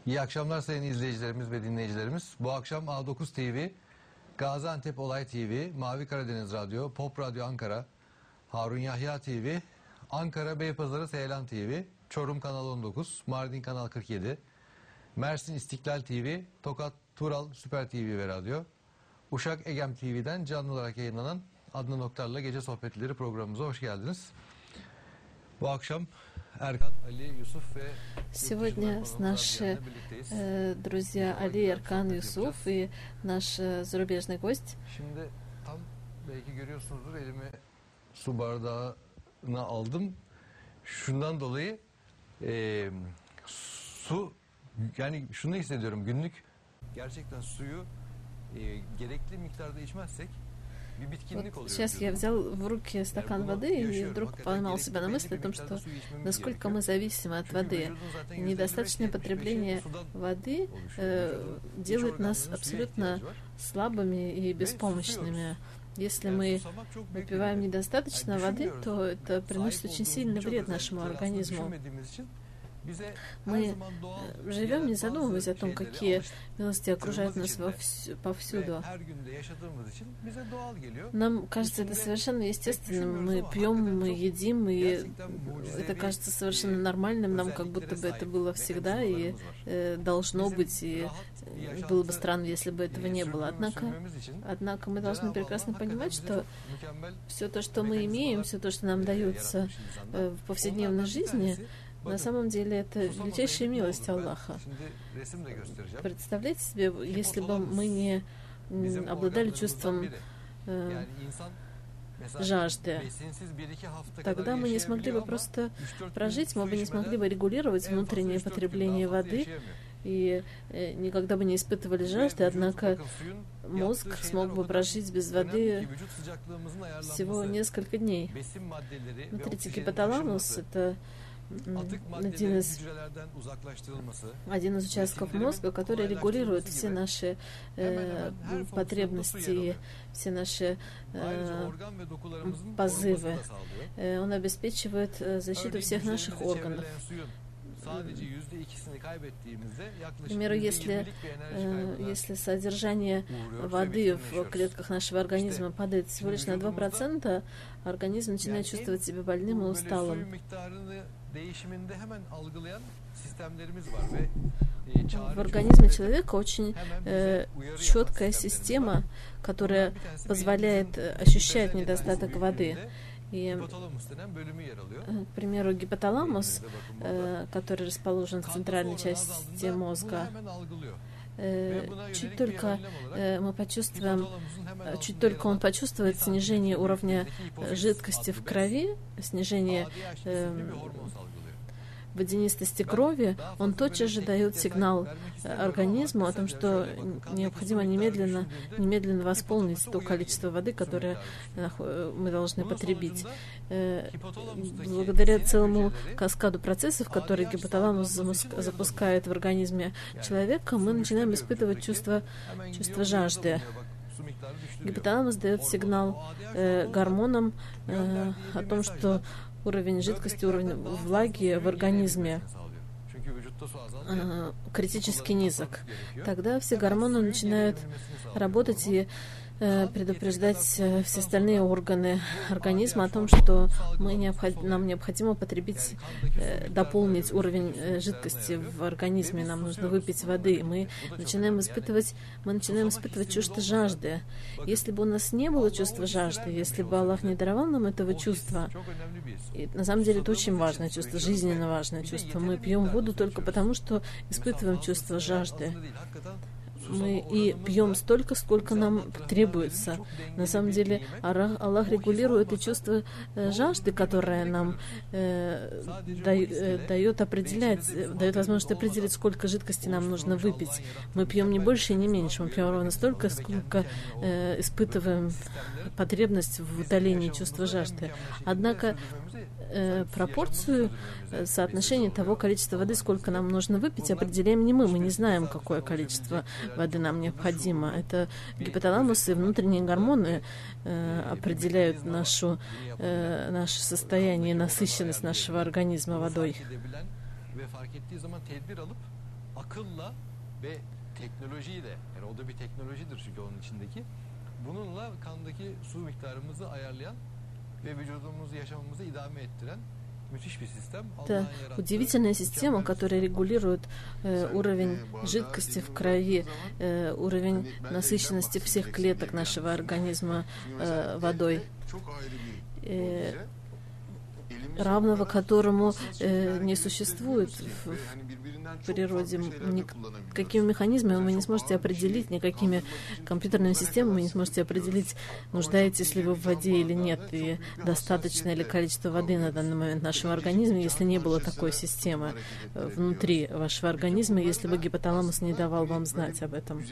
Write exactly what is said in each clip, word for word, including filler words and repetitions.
İyi akşamlar sayın izleyicilerimiz ve dinleyicilerimiz. Bu akşam A dokuz T V, Gaziantep Olay T V, Mavi Karadeniz Radyo, Pop Radyo Ankara, Harun Yahya T V, Ankara Beypazarı Seylan T V, Çorum Kanal on dokuz, Mardin Kanal kırk yedi, Mersin İstiklal T V, Tokat Tural Süper T V ve Radyo, Uşak Egem T V'den canlı olarak yayınlanan Adnan Oktar'la Gece Sohbetleri programımıza hoş geldiniz. Bu akşam Erkan, Ali, Yusuf ve Сегодня наши э, друзья Али, Эркан, Юсуф и наш э, зарубежный гость. Şimdi tam belki görüyorsunuzdur, elime su bardağını aldım. Şundan dolayı e, su, yani şunu hissediyorum, günlük gerçekten suyu e, gerekli miktarda içmezsek Вот сейчас я взял в руки стакан воды и вдруг поймал себя на мысли о том, что насколько мы зависимы от воды. Недостаточное потребление воды э, делает нас абсолютно слабыми и беспомощными. Если мы выпиваем недостаточно воды, то это приносит очень сильный вред нашему организму. Мы живем, не задумываясь о том, какие милости окружают нас повсюду. Нам кажется это совершенно естественным. Мы пьем, мы едим, и это кажется совершенно нормальным нам, как будто бы это было всегда и э, должно быть, и было бы странно, если бы этого не было. Однако, однако мы должны прекрасно понимать, что все то, что мы имеем, все то, что нам дается э, в повседневной жизни, на самом деле это величайшая милость Аллаха. Представляете себе, если бы мы не обладали чувством э, жажды, тогда мы не смогли бы просто прожить, мы бы не смогли бы регулировать внутреннее потребление воды и э, никогда бы не испытывали жажды, однако мозг смог бы прожить без воды всего несколько дней. Смотрите, гипоталамус — это Один из, один из участков мозга, который регулирует все наши э, потребности, все наши э, позывы. Э, он обеспечивает э, защиту всех наших органов. К примеру, если, э, если содержание воды в клетках нашего организма падает всего лишь на два процента, организм начинает чувствовать себя больным и усталым. В организме человека очень э, четкая система, которая позволяет ощущать недостаток воды. И, к примеру, гипоталамус, э, который расположен в центральной части мозга, э, чуть только э, мы почувствуем, чуть только он почувствует снижение уровня жидкости в крови, снижение э, водянистости крови, он тотчас же дает сигнал организму о том, что необходимо немедленно, немедленно восполнить то количество воды, которое мы должны потребить. Благодаря целому каскаду процессов, которые гипоталамус запускает в организме человека, мы начинаем испытывать чувство, чувство жажды. Гипоталамус дает сигнал э, гормонам э, о том, что уровень жидкости, уровень влаги в организме э, критически низок. Тогда все гормоны начинают работать и э, предупреждать все остальные органы организма о том, что мы необход... нам необходимо потребить, э, дополнить уровень э, жидкости в организме, нам нужно выпить воды. Мы начинаем испытывать, мы начинаем испытывать чувство жажды. Если бы у нас не было чувства жажды, если бы Аллах не даровал нам этого чувства, и на самом деле это очень важное чувство, жизненно важное чувство. Мы пьем воду только потому, что испытываем чувство жажды. Мы и пьем столько, сколько нам требуется. На самом деле Аллах регулирует и чувство э, жажды, которое нам э, дает, дает определять, дает возможность определить, сколько жидкости нам нужно выпить. Мы пьем не больше и не меньше. Мы пьем ровно столько, сколько э, испытываем потребность в утолении чувства жажды. Однако э, пропорцию, э, соотношение того количества воды, сколько нам нужно выпить, определяем не мы. Мы не знаем, какое количество воды нам необходимо. Это гипоталамус и внутренние гормоны э, определяют нашу, э, наше состояние, насыщенность нашего организма водой. akılla ve teknolojiyle, yani o da bir teknolojidir çünkü onun içindeki, bununla kandaki su miktarımızı ayarlayan ve vücudumuzu, yaşamamızı idame ettiren müthiş bir sistem. Это удивительная система, которая регулирует э, уровень жидкости в крови, э, уровень насыщенности всех клеток нашего организма э, водой, э, равного которому э, не существует в, в природе. Никакими механизмами вы не сможете определить, никакими компьютерными системами вы не сможете определить, нуждаетесь ли вы в воде или нет, и достаточное ли количество воды на данный момент в нашем организме, если не было такой системы внутри вашего организма, если бы гипоталамус не давал вам знать об этом.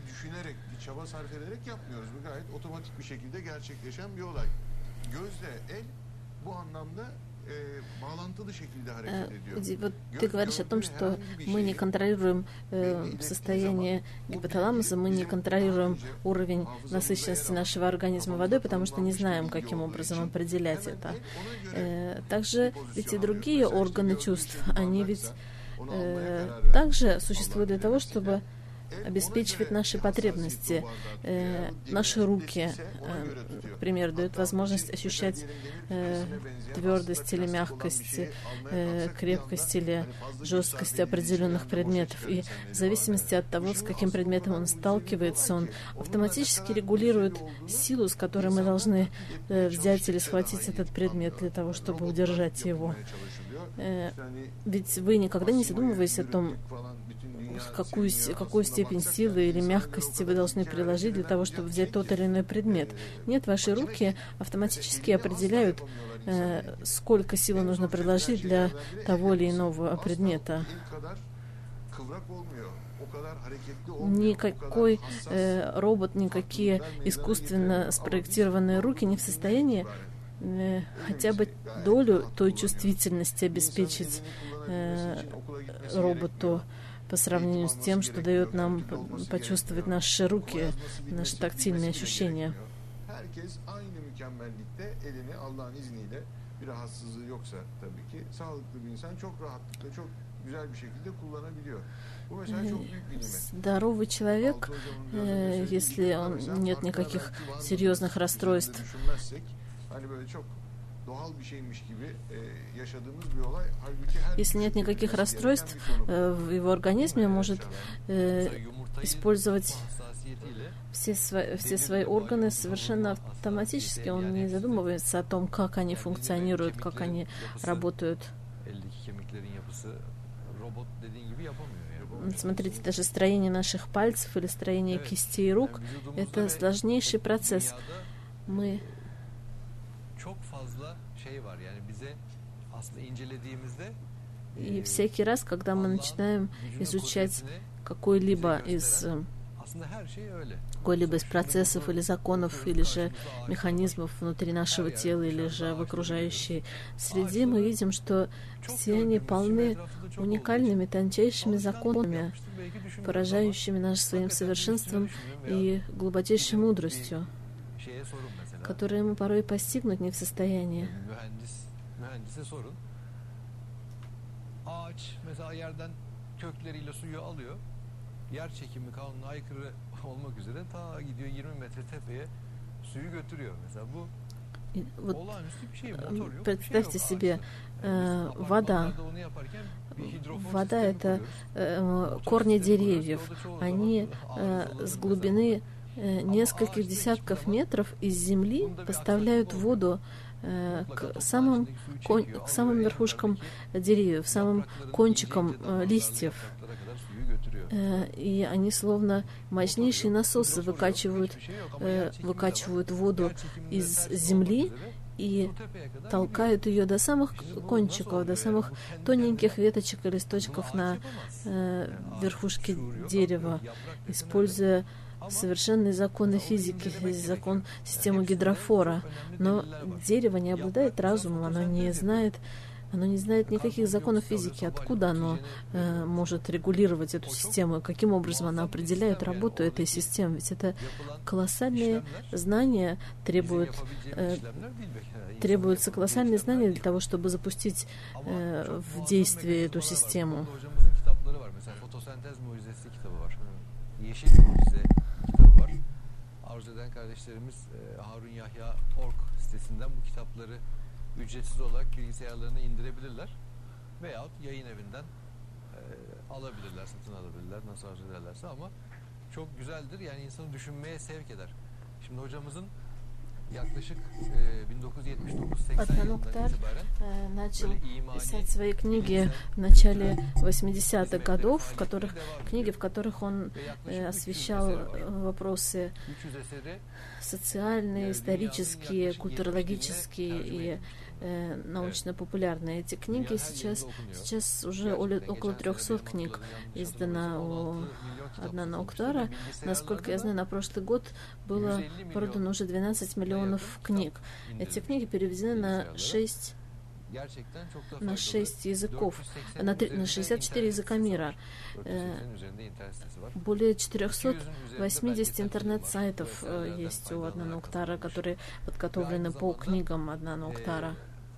Вот ты говоришь о том, что мы не контролируем э, состояние гипоталамуса, мы не контролируем уровень насыщенности нашего организма водой, потому что не знаем, каким образом определять это. Э, также ведь и другие органы чувств, они ведь э, также существуют для того, чтобы обеспечивать наши потребности. Э, наши руки, э, например, дают возможность ощущать э, твердость или мягкость, э, крепкость или жесткость определенных предметов. И в зависимости от того, с каким предметом он сталкивается, он автоматически регулирует силу, с которой мы должны э, взять или схватить этот предмет для того, чтобы удержать его. Э, ведь вы никогда не задумываетесь о том, Какую, какую степень силы или мягкости вы должны приложить для того, чтобы взять тот или иной предмет. Нет, ваши руки автоматически определяют, э, сколько силы нужно приложить для того или иного предмета. Никакой э, робот, никакие искусственно спроектированные руки не в состоянии э, хотя бы долю той чувствительности обеспечить э, роботу, по сравнению с тем, что дает нам почувствовать наши руки, наши тактильные ощущения. Здоровый человек, если он, нет никаких серьезных расстройств, если нет никаких расстройств в его организме, может э, использовать все свои, все свои органы совершенно автоматически. Он не задумывается о том, как они функционируют, как они работают. Смотрите, даже строение наших пальцев или строение кистей и рук — это сложнейший процесс. Мы И всякий раз, когда мы начинаем изучать какой-либо из какой-либо из процессов или законов, или же механизмов внутри нашего тела, или же в окружающей среде, мы видим, что все они полны уникальными, тончайшими законами, поражающими нас своим совершенством и глубочайшей мудростью, которые мы порой постигнуть не в состоянии. Ağaç mesela yerden kökleriyle suyu alıyor. Yer çekimi kanununa aykırı olmak üzere ta gidiyor yirmi metre tepeye suyu götürüyor. Mesela bu вот, olağanüstü bir şey. Motor yok. Представьте себе, э, вода. Вода — это э, корни деревьев. Они э, с глубины э, нескольких десятков метров из земли поставляют воду к самым, к самым верхушкам деревьев, самым кончикам э, листьев. Э, и они словно мощнейшие насосы выкачивают, э, выкачивают воду из земли и толкают ее до самых кончиков, до самых тоненьких веточек и листочков на э, верхушке дерева, используя совершенные законы физики, закон системы гидрофора. Но дерево не обладает разумом, оно не знает, оно не знает никаких законов физики, откуда оно э, может регулировать эту систему, каким образом она определяет работу этой системы. Ведь это колоссальные знания требуют, э, требуются колоссальные знания для того, чтобы запустить э, в действие эту систему. Mesela Fotosentez Mucizesi kitabı var. Yeşil Mucize kitabı var. Arzu eden kardeşlerimiz e, Harun Yahya nokta org sitesinden bu kitapları ücretsiz olarak bilgisayarlarına indirebilirler. Veyahut yayın evinden e, alabilirler, satın alabilirler nasıl arzu ederlerse, ama çok güzeldir. Yani insanı düşünmeye sevk eder. Şimdi hocamızın yaklaşık e, bin dokuz yüz yetmiş dokuz seksen yılından itibaren э, начал писать свои книги в начале восьмидесятых годов, в которых, книги, в которых он э, освещал вопросы социальные, исторические, культурологические и э, научно-популярные. Эти книги сейчас, сейчас уже около трехсот книг издано у Аднана Октара. Насколько я знаю, на прошлый год было продано уже двенадцать миллионов книг. Эти книги переведены на шесть на шесть языков, на, три, на шестьдесят четыре языка мира. Более четырехсот восьмидесяти интернет-сайтов есть у Аднана Октара, которые подготовлены по книгам Аднана Октара.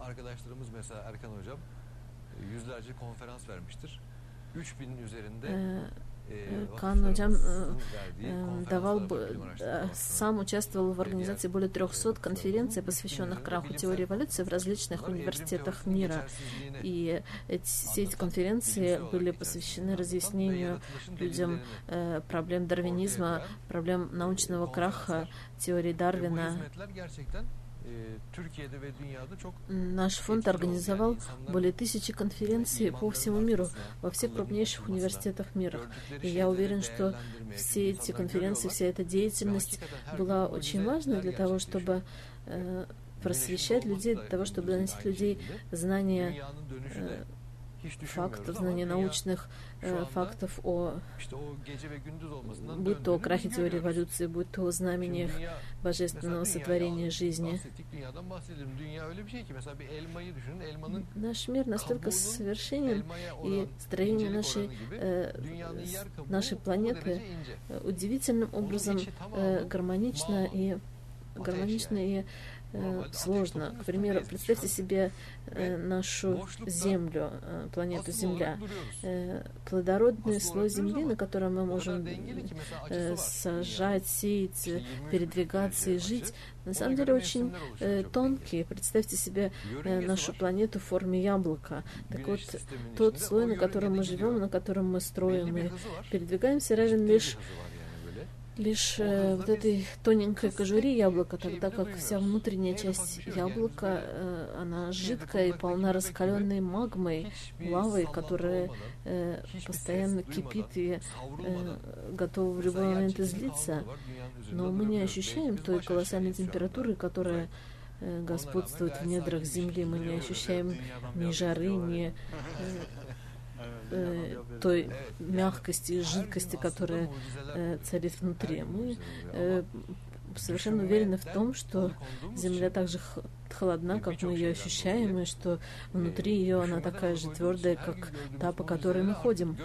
Кан Ходжам давал, сам участвовал в организации более трехсот конференций, посвященных краху теории эволюции в различных университетах мира. И эти, все эти конференции были посвящены разъяснению людям э, проблем дарвинизма, проблем научного краха, теории Дарвина. Наш фонд организовал более тысячи конференций по всему миру, во всех крупнейших университетах мира. И я уверен, что все эти конференции, вся эта деятельность была очень важной для того, чтобы э, просвещать людей, для того, чтобы доносить людей знания э, фактов, знания научных э, фактов о, будь то о крахе теории эволюции, будь то о знамениях божественного сотворения жизни. Наш мир настолько совершенен, и строение нашей, э, нашей планеты удивительным образом э, гармонично и гармонично и э, сложно. К примеру, представьте себе э, нашу Землю, э, планету Земля. Э, плодородный слой Земли, на котором мы можем э, сажать, сеять, передвигаться и жить, на самом деле очень э, тонкий. Представьте себе э, нашу планету в форме яблока. Так вот, тот слой, на котором мы живем, на котором мы строим и передвигаемся, равен лишь лишь э, вот этой тоненькой кожуре яблока, тогда как вся внутренняя часть яблока, э, она жидкая и полна раскаленной магмой, лавой, которая э, постоянно кипит и э, готова в любой момент излиться. Но мы не ощущаем той колоссальной температуры, которая э, господствует в недрах земли. Мы не ощущаем ни жары, ни э, той мягкости и жидкости, которая э, царит внутри. Мы э, совершенно уверены в том, что Земля так же холодна, как мы ее ощущаем, и что внутри ее она такая же твердая, как та, по которой мы ходим.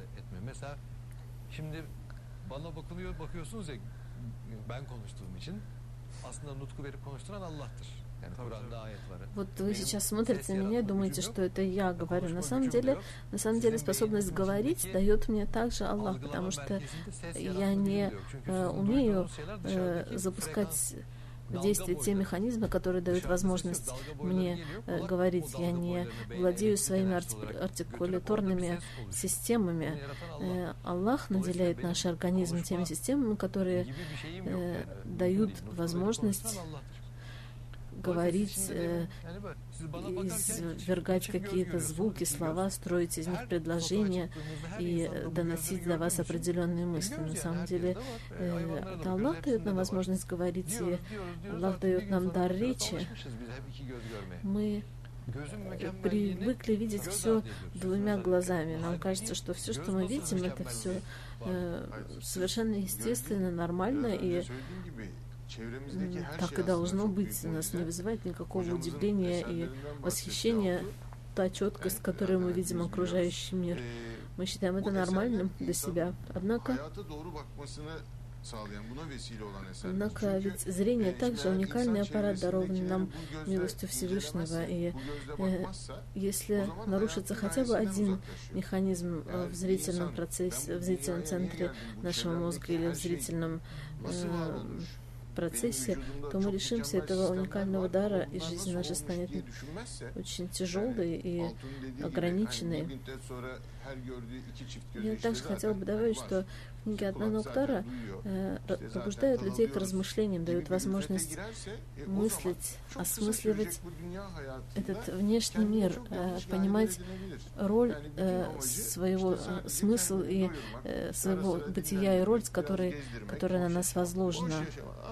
Вот вы сейчас смотрите на меня и думаете, что это я говорю. На самом деле, на самом деле способность говорить дает мне также Аллах, потому что я не э, умею э, запускать в действие те механизмы, которые дают возможность мне э, говорить. Я не владею своими арти- артикуляторными системами. Э, Аллах наделяет наш организм теми системами, которые э, дают возможность говорить, э, извергать какие-то звуки, слова, строить из них предложения и доносить до вас определенные мысли. На самом деле, э, это Аллах дает нам возможность говорить, и Аллах дает нам дар речи. Мы привыкли видеть все двумя глазами. Нам кажется, что все, что мы видим, это все э, совершенно естественно, нормально, и так и должно быть. Нас не вызывает никакого удивления и восхищения та четкость, с которой мы видим окружающий мир. Мы считаем это нормальным для себя. Однако Однако ведь зрение также уникальный аппарат, дарованный нам милостью Всевышнего, и э, если нарушится хотя бы один механизм в зрительном процессе, в зрительном центре нашего мозга или в зрительном э, процессе, то мы лишимся этого уникального дара, и жизнь наша станет очень тяжелой и ограниченной. Я также хотела бы добавить, что книги Аднана Уктара э, побуждают людей к размышлениям, дают возможность мыслить, осмысливать этот внешний мир, э, понимать роль э, своего, э, смысл и э, своего бытия и роль, которой, которая на нас возложена.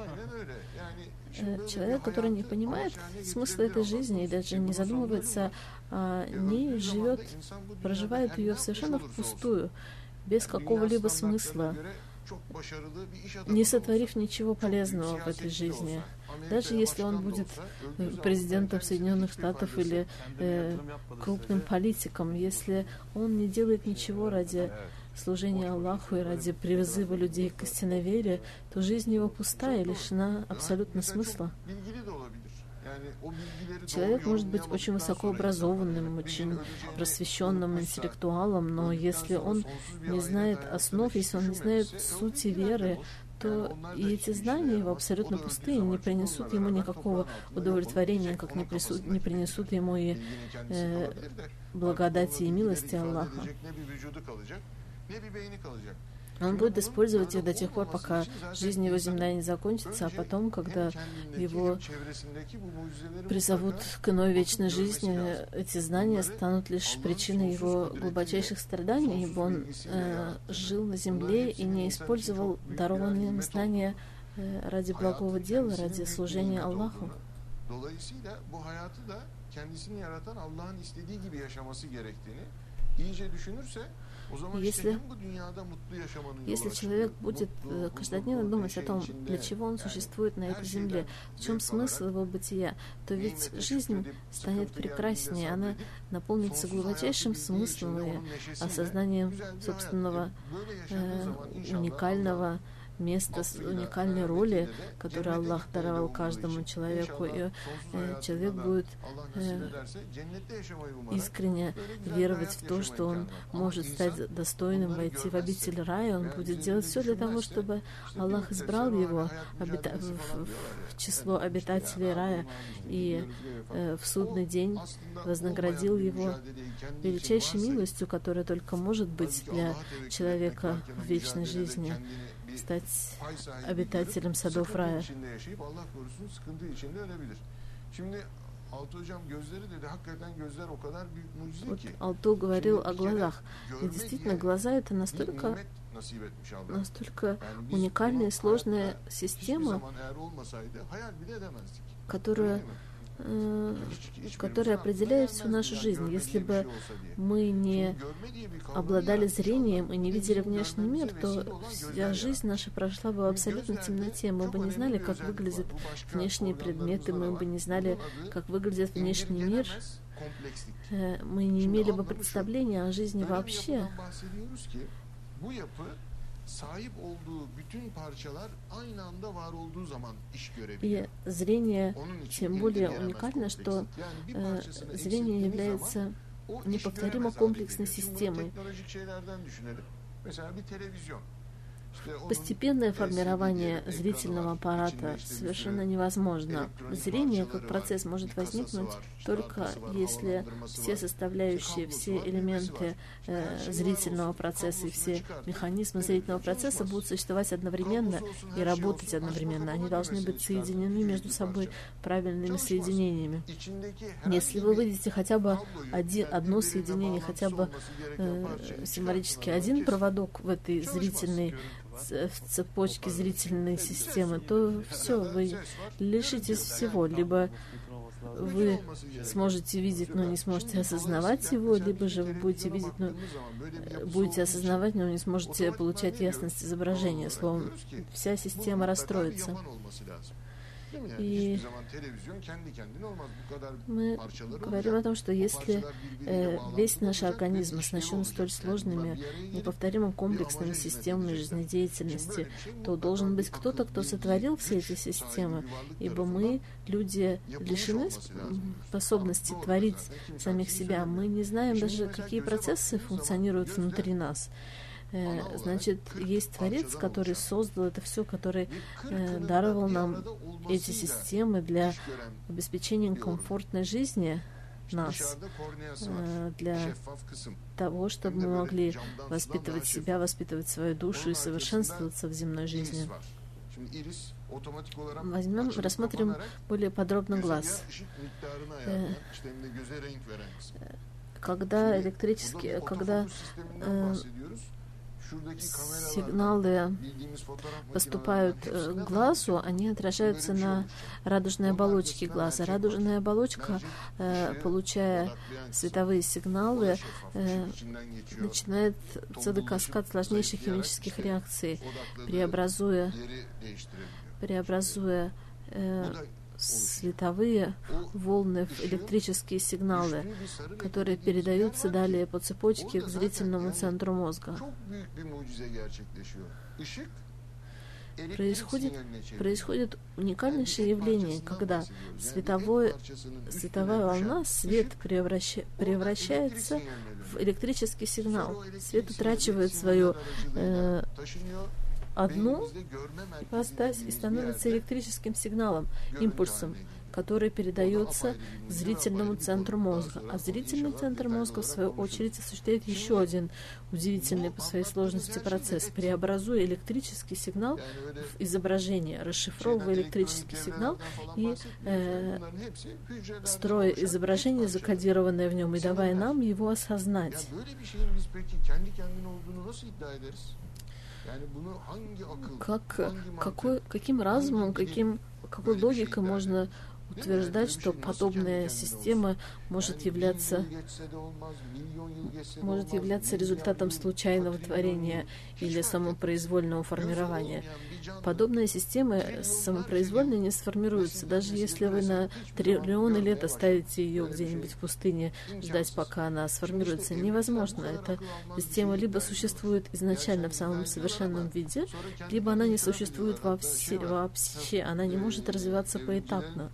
Человек, который не понимает смысла этой жизни и даже не задумывается о ней, живет, проживает ее совершенно впустую, без какого-либо смысла, не сотворив ничего полезного в этой жизни. Даже если он будет президентом Соединенных Штатов или э, крупным политиком, если он не делает ничего ради служения Аллаху и ради призыва людей к истинной вере, то жизнь его пустая и лишена абсолютно смысла. Человек может быть очень высокообразованным, очень просвещенным интеллектуалом, но если он не знает основ, если он не знает сути веры, то и эти знания его абсолютно пустые, не принесут ему никакого удовлетворения, как не, прису... не принесут ему и э, благодати и милости Аллаха. Он будет использовать их до тех пор, пока жизнь его земная не закончится, а потом, когда его призовут к иной вечной жизни, эти знания станут лишь причиной его глубочайших страданий, ибо он э, жил на земле и не использовал дарованные им знания э, ради благого дела, ради служения Аллаху. Если, если человек будет каждодневно думать о том, для чего он существует на этой земле, в чем смысл его бытия, то ведь жизнь станет прекраснее, она наполнится глубочайшим смыслом и осознанием собственного э, уникального место с уникальной роли, которую Аллах даровал каждому человеку, и э, человек будет э, искренне веровать в то, что он может стать достойным войти в обитель рая, он будет делать все для того, чтобы Аллах избрал его обита- в, в число обитателей рая и э, в судный день вознаградил его величайшей милостью, которая только может быть для человека в вечной жизни, стать обитателем садов рая. Вот Алту говорил о глазах. И действительно, глаза — это настолько, настолько уникальная и сложная система, которая которая определяет всю нашу жизнь. Если бы мы не обладали зрением и не видели внешний мир, то вся жизнь наша прошла бы в абсолютной темноте. Мы бы не знали, как выглядят внешние предметы, мы бы не знали, как выглядит внешний мир. Мы не имели бы представления о жизни вообще. И зрение тем более уникально, что э, зрение является неповторимо комплексной системой. Постепенное формирование зрительного аппарата совершенно невозможно. Зрение как процесс может возникнуть только если все составляющие, все элементы э, зрительного процесса и все механизмы зрительного процесса будут существовать одновременно и работать одновременно. Они должны быть соединены между собой правильными соединениями. Если вы видите хотя бы один, одно соединение, хотя бы э, символически один проводок в этой зрительной в цепочке зрительной системы, то все, вы лишитесь всего. Либо вы сможете видеть, но не сможете осознавать его, либо же вы будете видеть, но будете осознавать, но не сможете получать ясность изображения. Словом, вся система расстроится. И мы говорим о том, что если э, весь наш организм оснащен столь сложными, неповторимо комплексными системами жизнедеятельности, то должен быть кто-то, кто сотворил все эти системы, ибо мы, люди, лишены способности творить самих себя. Мы не знаем даже, какие процессы функционируют внутри нас. Значит, есть Творец, который создал это все, который э, даровал нам эти системы для обеспечения комфортной жизни нас, э, для того, чтобы мы могли воспитывать себя, воспитывать свою душу и совершенствоваться в земной жизни. Возьмем, рассмотрим более подробно глаз. Э, когда электрические, когда э, сигналы поступают к глазу, они отражаются на радужной оболочке глаза. Радужная оболочка, получая световые сигналы, начинает целый каскад сложнейших химических реакций, преобразуя, преобразуя световые волны в электрические сигналы, которые передаются далее по цепочке к зрительному центру мозга. Происходит, происходит уникальнейшее явление, когда световой, световая волна, свет превраща, превращается в электрический сигнал. Свет утрачивает свою э, одну ипостась и становится электрическим сигналом, импульсом, который передается к зрительному центру мозга. А зрительный центр мозга, в свою очередь, осуществляет еще один удивительный по своей сложности процесс, преобразуя электрический сигнал в изображение, расшифровывая электрический сигнал и э, строя изображение, закодированное в нем, и давая нам его осознать. Как, какой, каким разумом, каким, какой логикой можно утверждать, что подобная система может являться, может являться результатом случайного творения или самопроизвольного формирования. Подобные системы самопроизвольно не сформируются. Даже если вы на триллионы лет оставите ее где-нибудь в пустыне, ждать, пока она сформируется, невозможно. Эта система либо существует изначально в самом совершенном виде, либо она не существует вообще, вообще. Она не может развиваться поэтапно.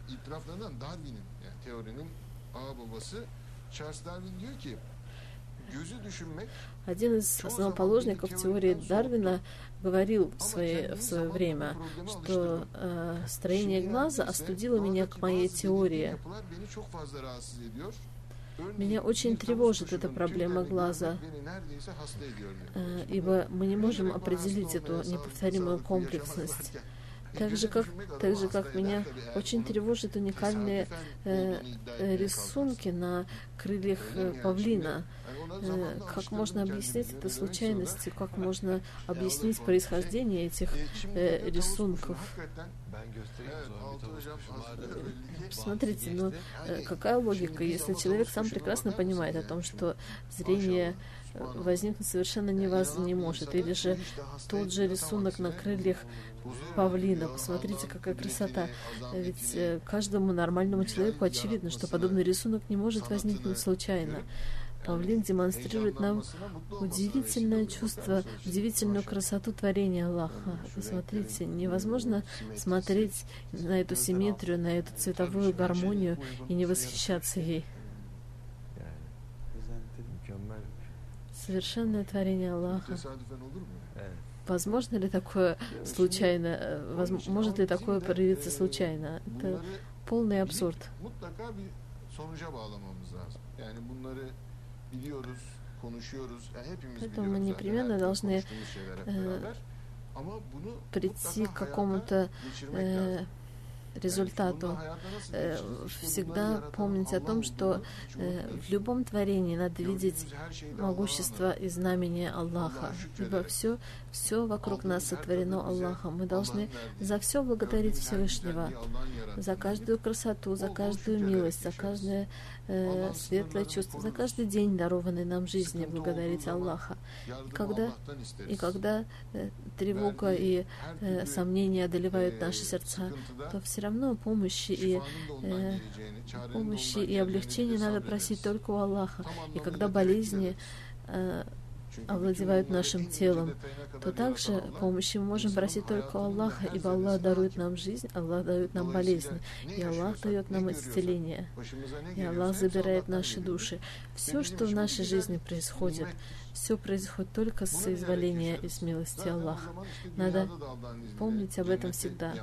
Один из основоположников теории Дарвина говорил в свое, в свое время, что э, строение глаза остудило меня к моей теории. Меня очень тревожит эта проблема глаза, э, ибо мы не можем определить эту неповторимую комплексность. Так же, как, так же, как меня очень тревожат уникальные э, рисунки на крыльях э, павлина. Э, как можно объяснить это случайностью? Как можно объяснить происхождение этих э, рисунков? Смотрите, ну э, какая логика, если человек сам прекрасно понимает о том, что зрение возникнуть совершенно невоз... не может. Или же тот же рисунок на крыльях павлина. Посмотрите, какая красота. Ведь э, каждому нормальному человеку очевидно, что подобный рисунок не может возникнуть случайно. Павлин демонстрирует нам удивительное чувство, удивительную красоту творения Аллаха. Посмотрите, невозможно смотреть на эту симметрию, на эту цветовую гармонию и не восхищаться ей. Совершенное творение Аллаха. Возможно ли такое случайно? Воз... Может ли такое проявиться случайно? Это полный абсурд. Поэтому мы непременно должны э, прийти к какому-то э, результату. Э, всегда помните о том, что э, в любом творении надо видеть могущество и знамение Аллаха. Ибо все, все вокруг нас сотворено Аллахом. Мы должны за все благодарить Всевышнего. За каждую красоту, за каждую милость, за каждое э, светлое чувство, за каждый день, дарованный нам жизни, благодарить Аллаха. И когда, и когда э, тревога и э, сомнения одолевают наши сердца, то все равно помощи и, э, помощи и облегчения надо просить только у Аллаха. И когда болезни э, овладевают нашим телом, то также помощи мы можем просить только у Аллаха, ибо Аллах дарует нам жизнь, Аллах дает нам болезни, и Аллах дает нам исцеление, и Аллах забирает наши души. Все, что в нашей жизни происходит, все происходит только с соизволения и с милости Аллаха. Надо помнить об этом всегда.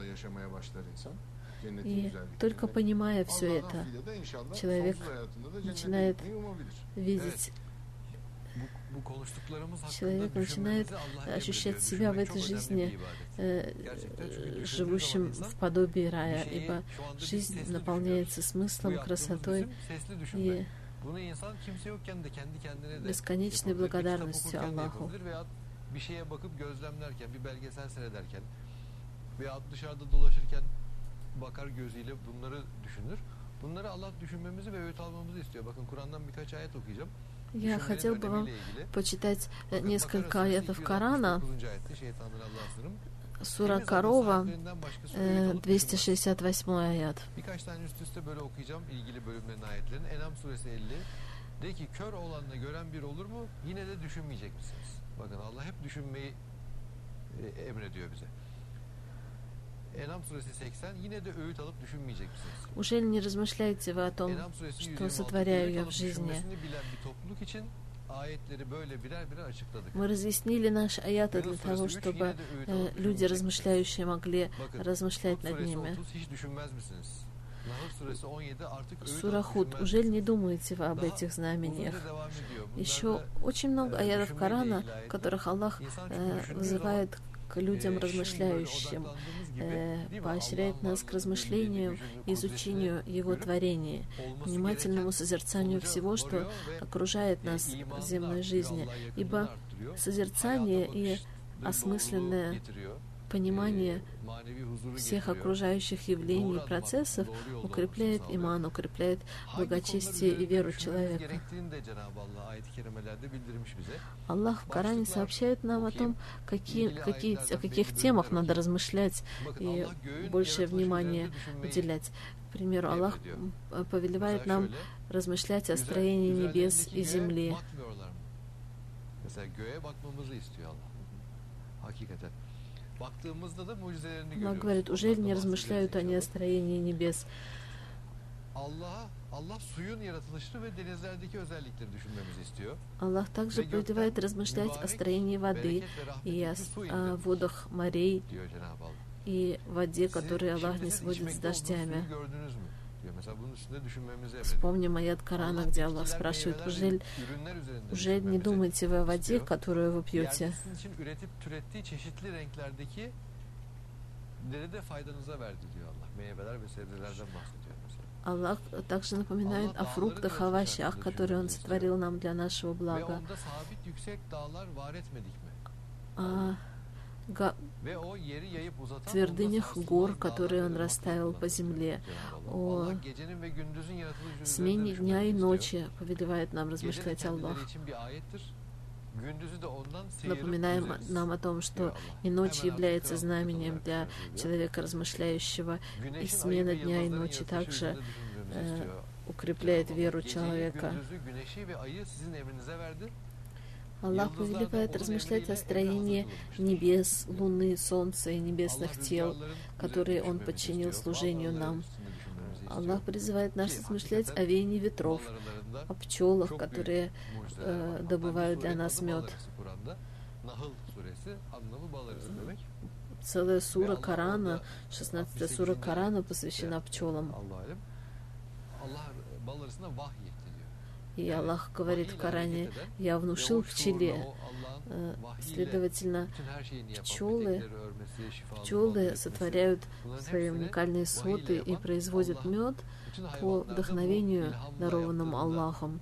И только понимая все это, человек начинает видеть, человек начинает ощущать себя в этой жизни э, живущим в подобии рая, ибо жизнь наполняется смыслом, красотой и бесконечной благодарностью Аллаху. Bir şeye bakıp gözlemlerken, bir belgesel seyrederken veya dışarıda dolaşırken bakar gözüyle bunları düşünür. Bunları Allah düşünmemizi ve öğüt almamızı istiyor. Bakın Kur'an'dan birkaç ayet okuyacağım. Я хотел бы вам почитать несколько аятов Корана. Сура Корова, двести шестьдесят восьмой аят. Birkaç tane üst üste böyle okuyacağım ilgili bölümlerin ayetlerini. Enam suresi elli. De ki kör olanla gören bir olur mu? Yine de düşünmeyecek misiniz? Bakın Allah hep düşünmeyi emrediyor bize. Enam suresi seksen. Yine de öğüt alıp düşünmeyecek misiniz? Уже не размышляете вы о том, что сотворяю я в жизни? Мы разъяснили наши аяты для того, чтобы э, люди, размышляющие, могли размышлять над ними. Сура Худ. Ужель не думаете вы об этих знамениях? Еще очень много аятов Корана, в которых Аллах э, вызывает к людям размышляющим, э, поощряет нас к размышлению, изучению Его творения, внимательному созерцанию всего, что окружает нас в земной жизни, ибо созерцание и осмысленное понимание всех окружающих явлений и процессов укрепляет иман, укрепляет благочестие и веру человека. Аллах в Коране сообщает нам о том, какие, какие, о каких темах надо размышлять и большее внимание уделять. К примеру, Аллах повелевает нам размышлять о строении небес и земли. Аллах говорит, уже не размышляют они о строении небес. Аллах также повелевает размышлять о строении воды и о, о водах морей и воде, которую Аллах не сводит с дождями. Вспомним аят Корана, где Аллах спрашивает, уже, уже не думаете вы о воде, которую вы пьете? Аллах также напоминает о фруктах, овощах, которые Он сотворил нам для нашего блага. О га- твердынях гор, которые Он расставил по земле. О смене дня и ночи повелевает нам размышлять Аллах. Напоминаем нам о том, что и ночь является знамением для человека размышляющего, и смена дня и ночи также э, укрепляет веру человека. Аллах повелевает размышлять о строении небес, луны, солнца и небесных тел, которые Он подчинил служению нам. Аллах призывает нас размышлять о веянии ветров, о пчелах, которые э, добывают для нас мед. Целая сура Корана, шестнадцатая сура Корана посвящена пчелам. И Аллах говорит в Коране, я внушил пчеле. Следовательно, пчелы, пчелы сотворяют свои уникальные соты и производят мед по вдохновению, дарованному Аллахом.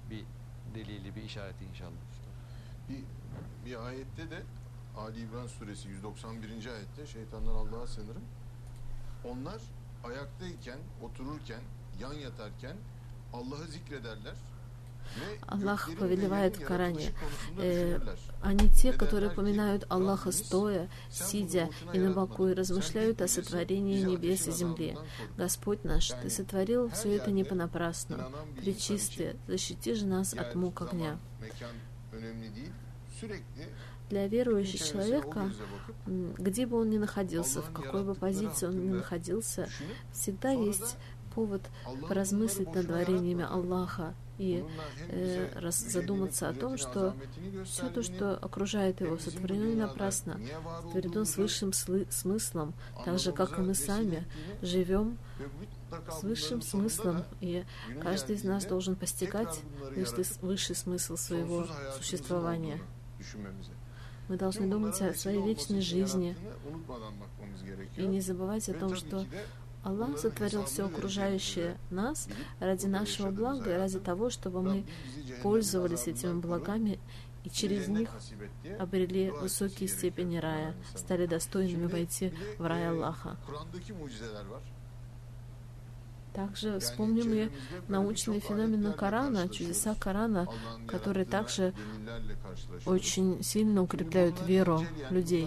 Bir ayette de Ali İmran suresi yüz doksan birinci ayette şeytanlar Allah'a sığınırım. Onlar ayaktayken, otururken, yan yatarken Allah'ı zikrederler. Аллах повелевает в Коране. Э, они те, которые поминают Аллаха стоя, сидя и на боку, и размышляют о сотворении небес и земли. Господь наш, Ты сотворил все это не понапрасну. Пречистый, защити же нас от мук огня. Для верующего человека, где бы он ни находился, в какой бы позиции он ни находился, всегда есть повод поразмыслить над творениями Аллаха и э, раз, задуматься о том, что все то, что окружает его, сотворено не напрасно, сотворено с высшим слы- смыслом, так же, как и мы сами живем с высшим смыслом, и каждый из нас должен постигать высший, высший смысл своего существования. Мы должны думать о своей вечной жизни и не забывать о том, что Аллах сотворил все окружающее нас ради нашего блага и ради того, чтобы мы пользовались этими благами и через них обрели высокие степени рая, стали достойными войти в рай Аллаха. Также вспомним и научные феномены Корана, чудеса Корана, которые также очень сильно укрепляют веру людей.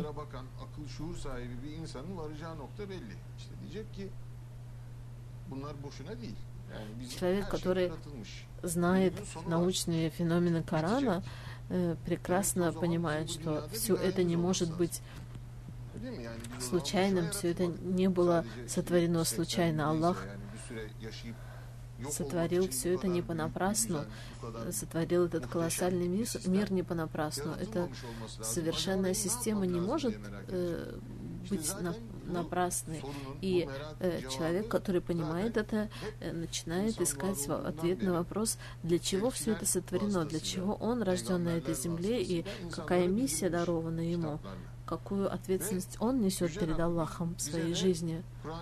Человек, который знает научные феномены Корана, прекрасно понимает, что все это не может быть случайным, все это не было сотворено случайно. Аллах сотворил все это не понапрасну, сотворил этот колоссальный мир, мир не понапрасну. Эта совершенная система не может э, быть на, напрасной. И э, человек, который понимает это, э, начинает искать ответ на вопрос, для чего все это сотворено, для чего он рожден на этой земле и какая миссия дарована ему, какую ответственность он несет перед Аллахом в своей жизни.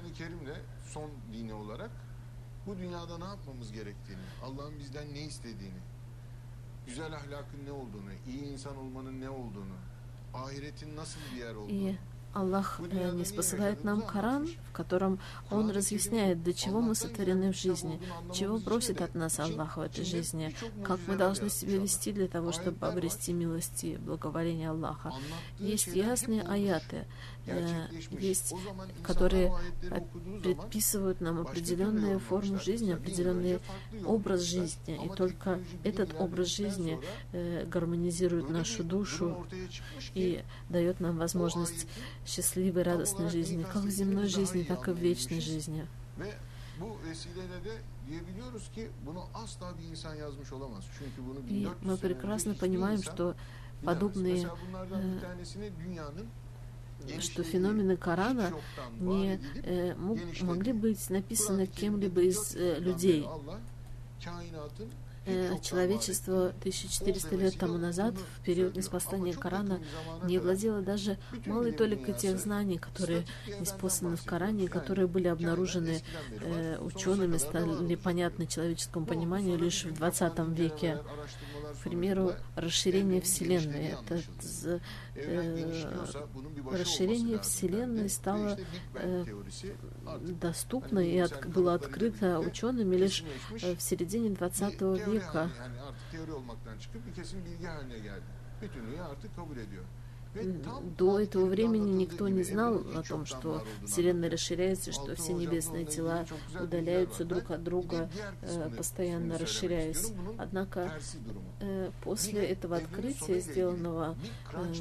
Bu dünyada ne yapmamız gerektiğini, Allah'ın bizden ne istediğini, güzel ahlakın ne olduğunu, iyi insan olmanın ne olduğunu, ahiretin nasıl bir yer olduğunu. Аллах не спосылает нам Коран, в котором Он разъясняет, для чего мы сотворены в жизни, чего просит от нас Аллах в этой жизни, как мы должны себя вести для того, чтобы обрести милость и благоволение Аллаха. Есть ясные аяты, есть, которые предписывают нам определенную форму жизни, определенный образ жизни, и только этот образ жизни гармонизирует нашу душу и дает нам возможность счастливой, радостной жизни, как в земной жизни, так и в вечной жизни. И мы прекрасно понимаем, что подобные, что феномены Корана не э, мог, могли быть написаны кем-либо из э, людей. Человечество тысяча четыреста лет тому назад, в период ниспослания Корана, не владело даже малой толикой тех знаний, которые ниспосланы в Коране, которые были обнаружены э, учеными, стали понятны человеческому пониманию лишь в двадцатом веке. К примеру, расширение Вселенной. Это, э, расширение Вселенной стало э, доступно и от, было открыто учеными лишь э, в середине двадцатого века. До этого времени никто не знал о том, что Вселенная расширяется, что все небесные тела удаляются друг от друга, э, постоянно расширяясь. Однако э, после этого открытия, сделанного э,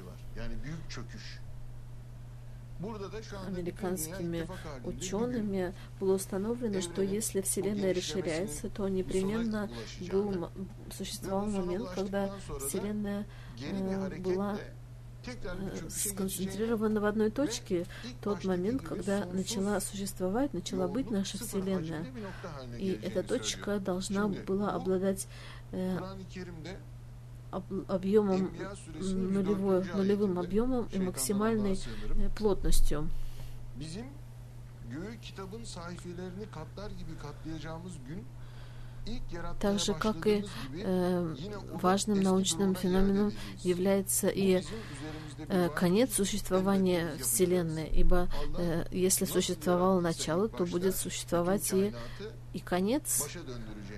американскими учеными, было установлено, что если Вселенная расширяется, то непременно был, существовал момент, когда Вселенная э, была сконцентрирована в одной точке, тот момент, когда начала существовать, начала быть наша Вселенная. И эта точка должна была обладать э, об, объемом нулевой, нулевым объемом и максимальной э, плотностью. Так же, как и э, важным научным феноменом является и э, конец существования Вселенной, ибо э, если существовало начало, то будет существовать и, и конец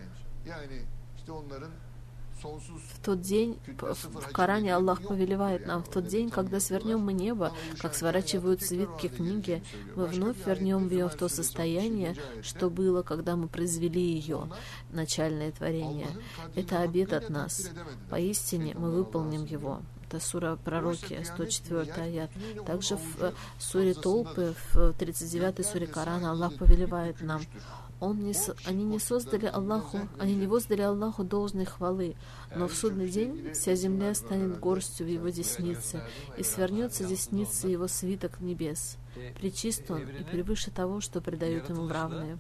Yani işte onların В тот день, в Коране Аллах повелевает нам, в тот день, когда свернем мы небо, как сворачивают свитки книги, мы вновь вернем ее в то состояние, что было, когда мы произвели ее, начальное творение. Это обет от нас. Поистине мы выполним его. Это сура Пророки, сто четвёртый аят. Также в суре Толпы, в тридцать девятой суре Корана, Аллах повелевает нам: Он не, они не создали Аллаху, они не воздали Аллаху должной хвалы, но в судный день вся земля станет горстью в его деснице, и свернется десница его свиток небес. Пречист он и превыше того, что предают ему в равные.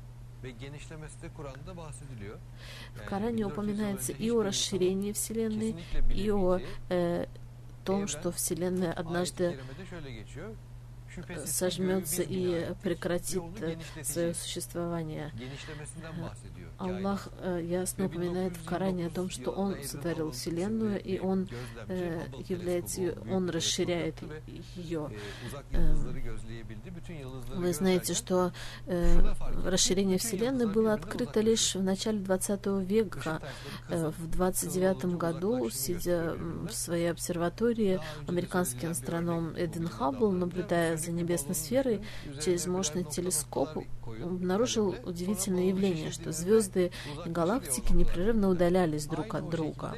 В Коране упоминается и о расширении Вселенной, и о э, том, что Вселенная однажды сожмется и прекратит свое существование. Аллах ясно упоминает в Коране о том, что Он сотворил Вселенную, и Он э, является, Он расширяет ее. Э, вы знаете, что э, расширение Вселенной было открыто лишь в начале двадцатого века. Э, в двадцать девятом году, сидя в своей обсерватории, американский астроном Эдвин Хаббл, наблюдая за небесной сферой через мощный телескоп, обнаружил удивительное явление, что звезды и галактики непрерывно удалялись друг от друга.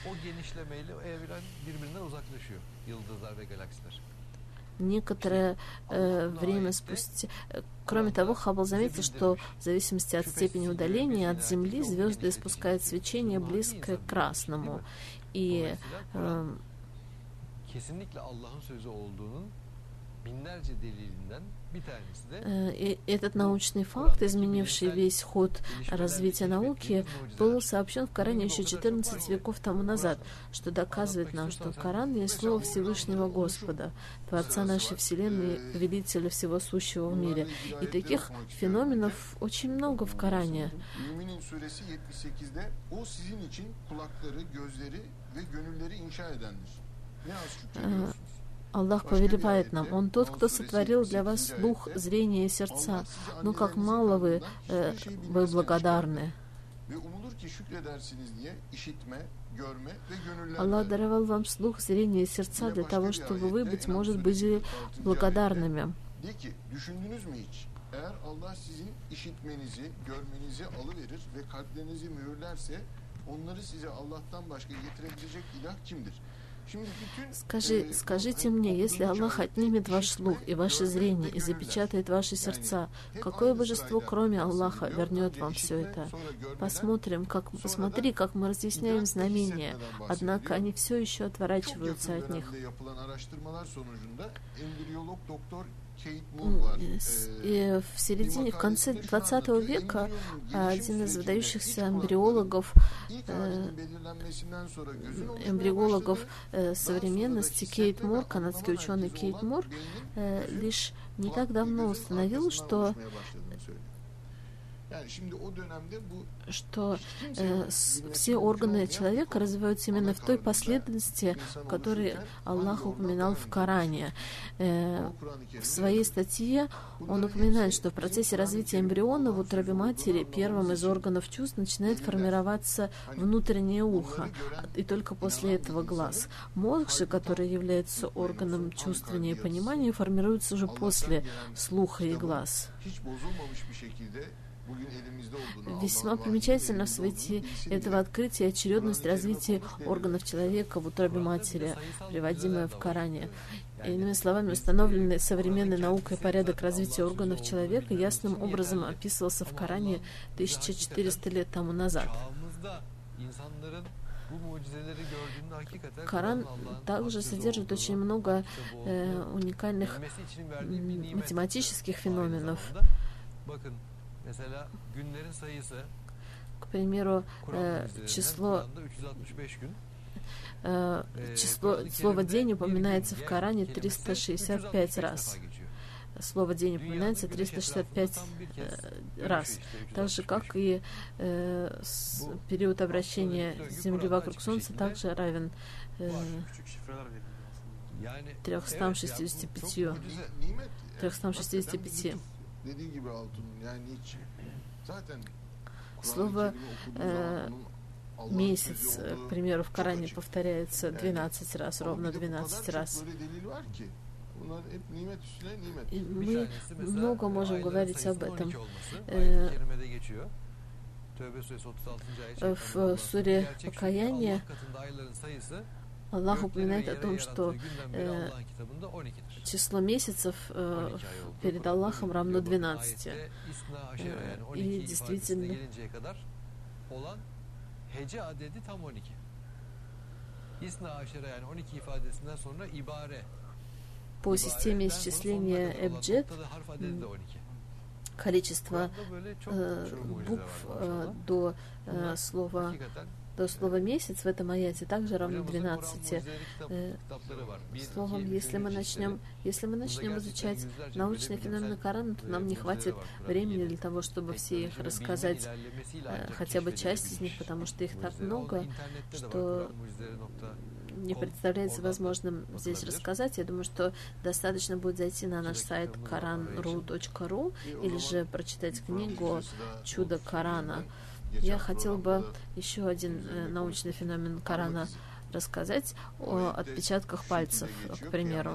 Некоторое э, время спустя... Кроме того, Хаббл заметил, что в зависимости от степени удаления от Земли звезды испускают свечение, близкое к красному. И э, И этот научный факт, изменивший весь ход развития науки, был сообщен в Коране еще четырнадцать веков тому назад, что доказывает нам, что Коран есть слово Всевышнего Господа, Творца нашей Вселенной, Повелителя всего сущего в мире. И таких феноменов очень много в Коране. Аллах повелевает нам: Он тот, кто сотворил для вас слух, зрение и сердца. Но как мало вы, э, вы благодарны. Аллах даровал вам слух, зрение и сердца для того, чтобы вы, быть может, были благодарными. Скажи, скажите мне, если Аллах отнимет ваш слух и ваше зрение и запечатает ваши сердца, какое божество, кроме Аллаха, вернет вам все это? Посмотрим, как, посмотри, как мы разъясняем знамения, однако они все еще отворачиваются от них. И в середине, в конце двадцатого века один из выдающихся эмбриологов, э, эмбриологов э, современности, Кейт Мур, канадский ученый Кейт Мур, э, лишь не так давно установил, что что э, с, все органы человека развиваются именно в той последовательности, в которой Аллах упоминал в Коране. Э, в своей статье он упоминает, что в процессе развития эмбриона в утробе матери первым из органов чувств начинает формироваться внутреннее ухо, и только после этого глаз. Мозг же, который является органом чувствования и понимания, формируется уже после слуха и глаз. Весьма примечательно в свете этого открытия очередность развития органов человека в утробе матери, приводимая в Коране. Иными словами, установленный современной наукой порядок развития органов человека ясным образом описывался в Коране тысяча четыреста лет тому назад. Коран также содержит очень много э, уникальных математических феноменов. К примеру, э, число, э, число слово «день» упоминается в Коране триста шестьдесят пять раз. Слово «день» упоминается триста шестьдесят пять э, раз. Так же, как и э, с, период обращения Земли вокруг Солнца также равен э, триста шестьдесят пять. триста шестьдесят пять. Слово э, месяц, к примеру, в Коране повторяется двенадцать раз, ровно двенадцать раз. И мы много можем говорить об этом. Э, в суре Покаяния Аллах упоминает о том, что э, число месяцев э, перед Аллахом равно двенадцати. Э, и действительно, по системе исчисления Эбджед количество э, букв э, до э, слова до слова месяц в этом аяте также равно двенадцати. Э, словом, если мы начнем, если мы начнем изучать научные феномены Корана, то нам не хватит времени для того, чтобы все их рассказать, э, хотя бы часть из них, потому что их так много, что не представляется возможным здесь рассказать. Я думаю, что достаточно будет зайти на наш сайт коран точка ру или же прочитать книгу «Чудо Корана». Я хотел бы еще один э, научный феномен Корана рассказать о отпечатках пальцев, к примеру.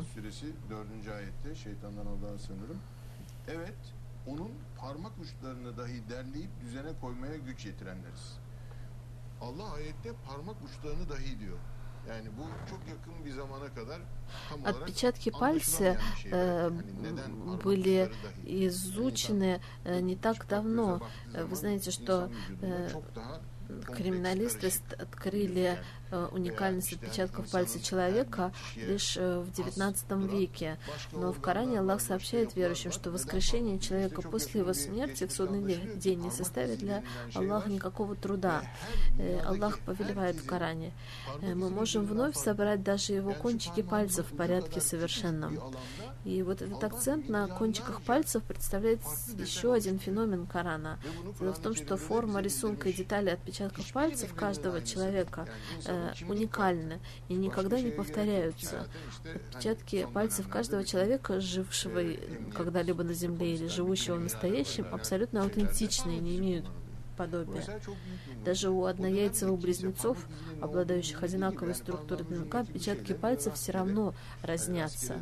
Отпечатки пальцев э, были изучены э, не так давно. Вы знаете, что э, криминалисты открыли э, уникальность отпечатков пальцев человека лишь э, в девятнадцатом веке. Но в Коране Аллах сообщает верующим, что воскрешение человека после его смерти в судный день не составит для Аллаха никакого труда. Э, Аллах повелевает в Коране. Э, мы можем вновь собрать даже его кончики пальцев в порядке совершенном. И вот этот акцент на кончиках пальцев представляет еще один феномен Корана. Дело в том, что форма рисунка и детали отпечатков пальцев каждого человека э, уникальны и никогда не повторяются. Отпечатки пальцев каждого человека, жившего когда-либо на Земле или живущего в настоящем, абсолютно аутентичны и не имеют подобия. Даже у однояйцевых близнецов, обладающих одинаковой структурой ДНК, отпечатки пальцев все равно разнятся.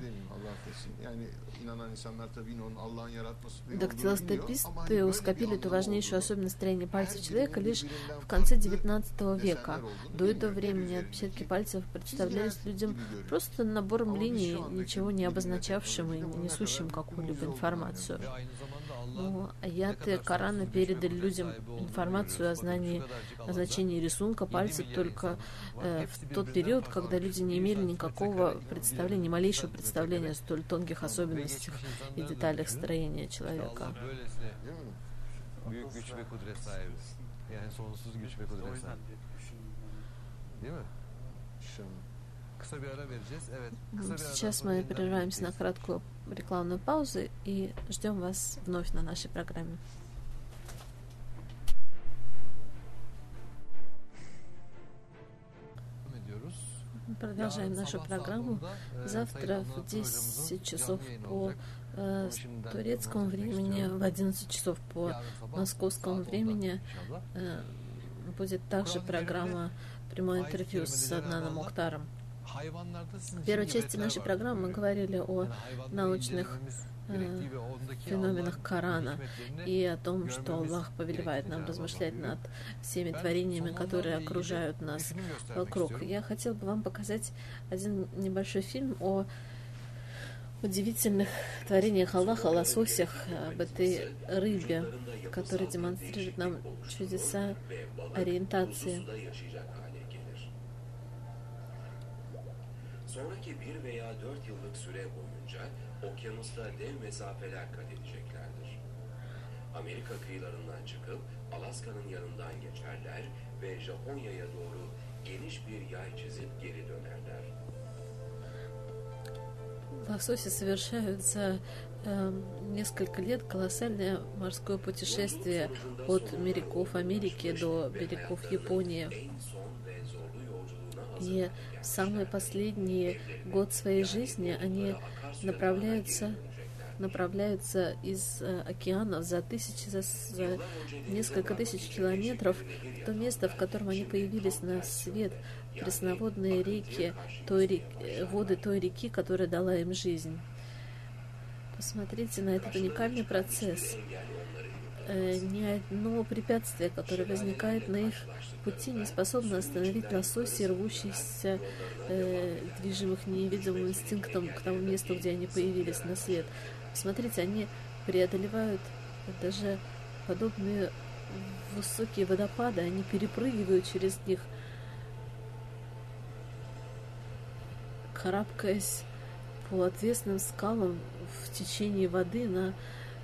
Дактилоскописты скопили эту важнейшую особенность строения пальцев человека лишь в конце девятнадцатого века. До этого времени отпечатки пальцев представлялись людям просто набором линий, ничего не обозначавшим и не несущим какую-либо информацию. Но аяты Корана передали людям информацию о знании, о значении рисунка пальцев только э, в тот период, когда люди не имели никакого представления, ни малейшего представления о столь тонких особенностях и деталях строения человека. Сейчас мы прерываемся на краткую рекламную паузу и ждем вас вновь на нашей программе. Продолжаем нашу программу. Завтра в десять часов по э, турецкому времени, в одиннадцать часов по московскому времени э, будет также программа «Прямое интервью» с Аднаном Мухтаром. В первой части нашей программы мы говорили о научных э, феноменах Корана и о том, что Аллах повелевает нам размышлять над всеми творениями, которые окружают нас вокруг. Я хотела бы вам показать один небольшой фильм о удивительных творениях Аллаха, о лососях, об этой рыбе, которая демонстрирует нам чудеса ориентации. Sonraki bir veya dört yıllık süre boyunca okyanusta dev mesafeler kat edeceklerdir. Amerika kıyılarından çıkıp Alaska'nın yanından geçerler ve Japonya'ya doğru geniş bir yay çizip geri dönerler. Лососи совершают за э, несколько лет колоссальное морское путешествие от берегов Америки до берегов Японии. И в самый последний год своей жизни они направляются направляются из э, океанов за тысячи, за, за несколько тысяч километров в то место, в котором они появились на свет, пресноводные реки, той реки, воды той реки, которая дала им жизнь. Посмотрите на этот уникальный процесс. Э, ни одно препятствие, которое возникает на их пути, не способно остановить лососей, рвущихся, э, движимых невидимым инстинктом к тому месту, где они появились на свет. Посмотрите, они преодолевают даже подобные высокие водопады, они перепрыгивают через них, карабкаясь по отвесным скалам в течение воды на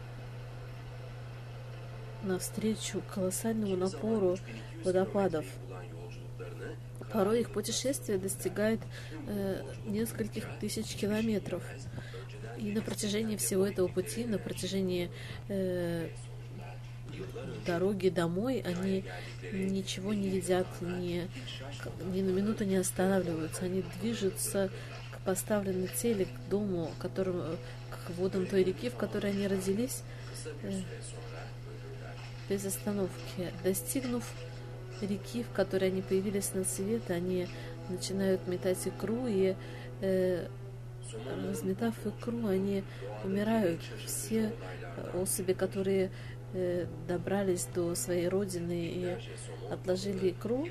навстречу колоссальному напору водопадов. Порой их путешествие достигает э, нескольких тысяч километров. И на протяжении всего этого пути, на протяжении э, дороги домой, они ничего не едят, ни, ни на минуту не останавливаются. Они движутся к поставленной цели, к дому, к, которому, к водам той реки, в которой они родились, э, без остановки. Достигнув реки, в которой они появились на свет, они начинают метать икру, и э, разметав икру, они умирают. Все особи, которые э, добрались до своей родины и отложили икру,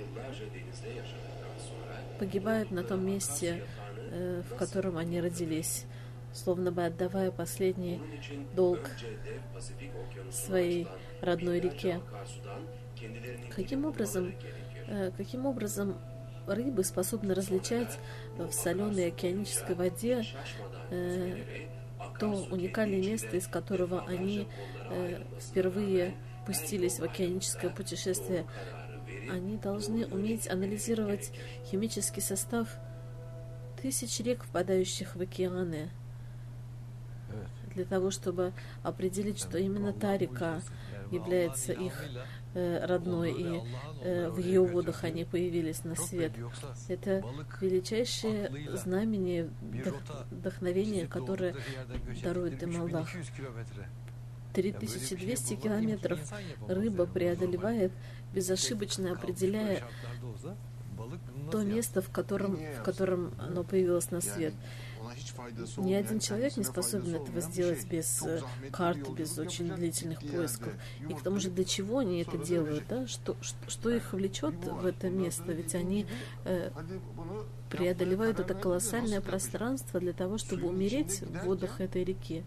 погибают на том месте, э, в котором они родились, словно бы отдавая последний долг своей родной реке. Каким образом, э, каким образом рыбы способны различать в соленой океанической воде э, то уникальное место, из которого они э, впервые пустились в океаническое путешествие? Они должны уметь анализировать химический состав тысяч рек, впадающих в океаны, для того, чтобы определить, что именно та река является их э, родной, и э, в ее водах они появились на свет. Это величайшее знамение, вдохновение, которое дарует им Аллах. три тысячи двести километров рыба преодолевает, безошибочно определяя то место, в котором, в котором оно появилось на свет. Ни один человек не способен этого сделать без карт, без очень длительных поисков. И к тому же, для чего они это делают? Да? Что, что, что их влечет в это место? Ведь они э, преодолевают это колоссальное пространство для того, чтобы умереть в водах этой реки.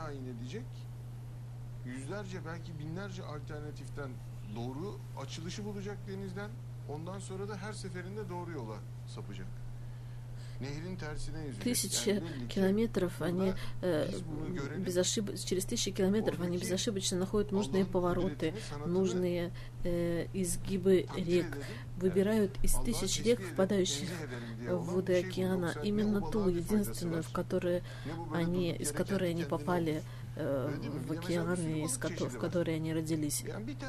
Yüzlerce, belki binlerce alternatiften doğru açılışı bulacak denizden. Ondan sonra da her seferinde doğru yola sapacak. Тысячи километров они э, безошиб... через тысячи километров они безошибочно находят нужные повороты, нужные э, изгибы рек, выбирают из тысяч рек, впадающих в воды океана, именно ту единственную, в которой они, из которой они попали э, в океаны, из ко... в которой они родились.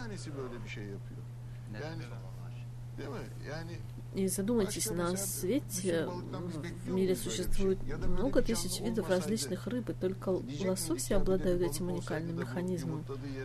И задумайтесь, на свете, в мире существует много тысяч видов различных рыб, и только лососи обладают этим уникальным механизмом.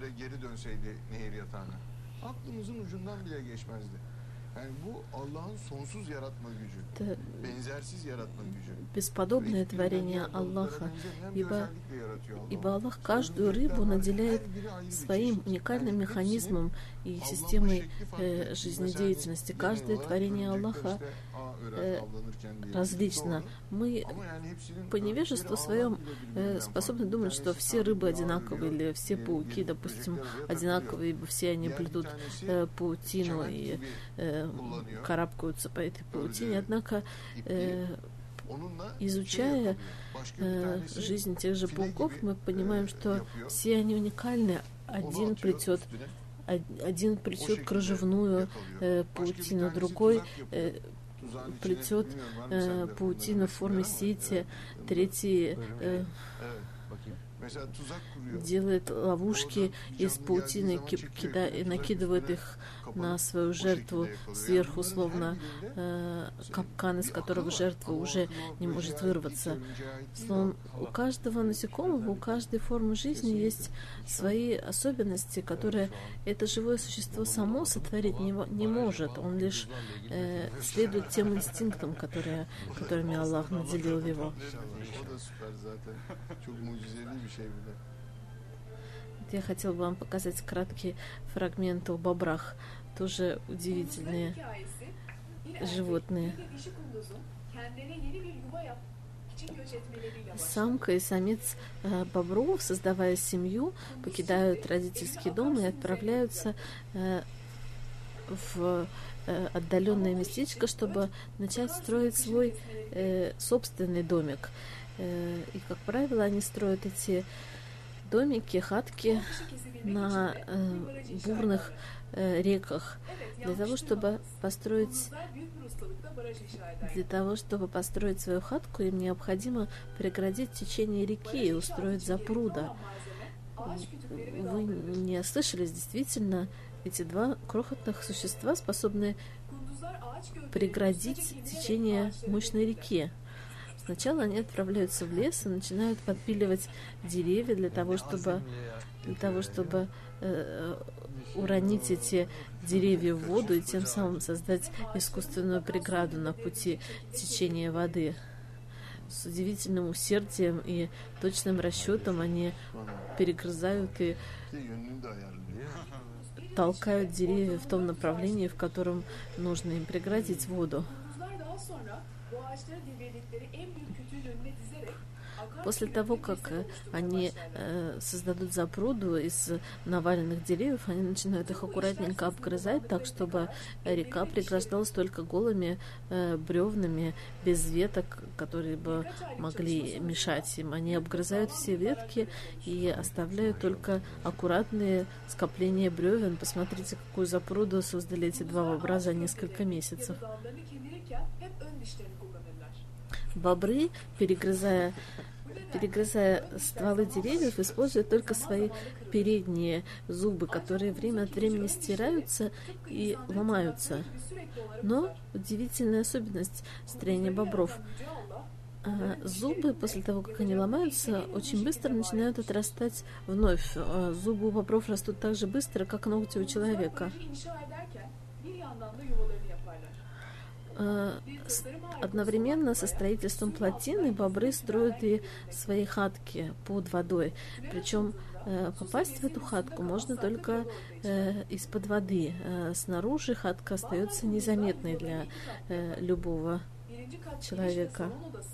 Это бесподобное творение Аллаха, ибо, ибо Аллах каждую рыбу наделяет своим уникальным механизмом и системой э, жизнедеятельности. Каждое творение Аллаха э, различно. Мы по невежеству своем э, способны думать, что все рыбы одинаковые, или все пауки, допустим, одинаковые, ибо все они плетут э, паутину и э, карабкаются по этой паутине. Однако, э, изучая э, жизнь тех же пауков, мы понимаем, что все они уникальны. Один плетет один плетет кружевную э, паутину, другой э, плетет э, паутину в форме сети, третий э, Mesela tuzak kuruyor. делает ловушки из паутины, кида, и накидывает их на свою жертву сверху, словно э, капкан, из которого жертва уже не может вырваться. Словом, у каждого насекомого, у каждой формы жизни есть свои особенности, которые это живое существо само сотворить не, не может. Он лишь э, следует тем инстинктам, которые, которыми Аллах наделил его. Я хотел бы вам показать краткий фрагмент о бобрах. Тоже удивительные животные. Самка и самец э, бобров, создавая семью, покидают родительский дом и отправляются э, в э, отдаленное местечко, чтобы начать строить свой э, собственный домик. Э, и, как правило, они строят эти домики, хатки на э, бурных э, реках для того, чтобы построить для того, чтобы построить свою хатку, им необходимо преградить течение реки и устроить запруда. Вы не ослышались, действительно, эти два крохотных существа способны преградить течение мощной реки. Сначала они отправляются в лес и начинают подпиливать деревья для того, чтобы, для того, чтобы э, уронить эти деревья в воду и тем самым создать искусственную преграду на пути течения воды. С удивительным усердием и точным расчетом они перегрызают и толкают деревья в том направлении, в котором нужно им преградить воду. После того, как они э, создадут запруду из наваленных деревьев, они начинают их аккуратненько обгрызать, так, чтобы река преграждалась только голыми э, бревнами, без веток, которые бы могли мешать им. Они обгрызают все ветки и оставляют только аккуратные скопления бревен. Посмотрите, какую запруду создали эти два бобра за несколько месяцев. Бобры, перегрызая Перегрызая стволы деревьев, используют только свои передние зубы, которые время от времени стираются и ломаются. Но удивительная особенность строения бобров. Зубы, после того, как они ломаются, очень быстро начинают отрастать вновь. Зубы у бобров растут так же быстро, как ногти у человека. Одновременно со строительством плотины бобры строят и свои хатки под водой. Причем попасть в эту хатку можно только из-под воды. Снаружи хатка остается незаметной для любого человека.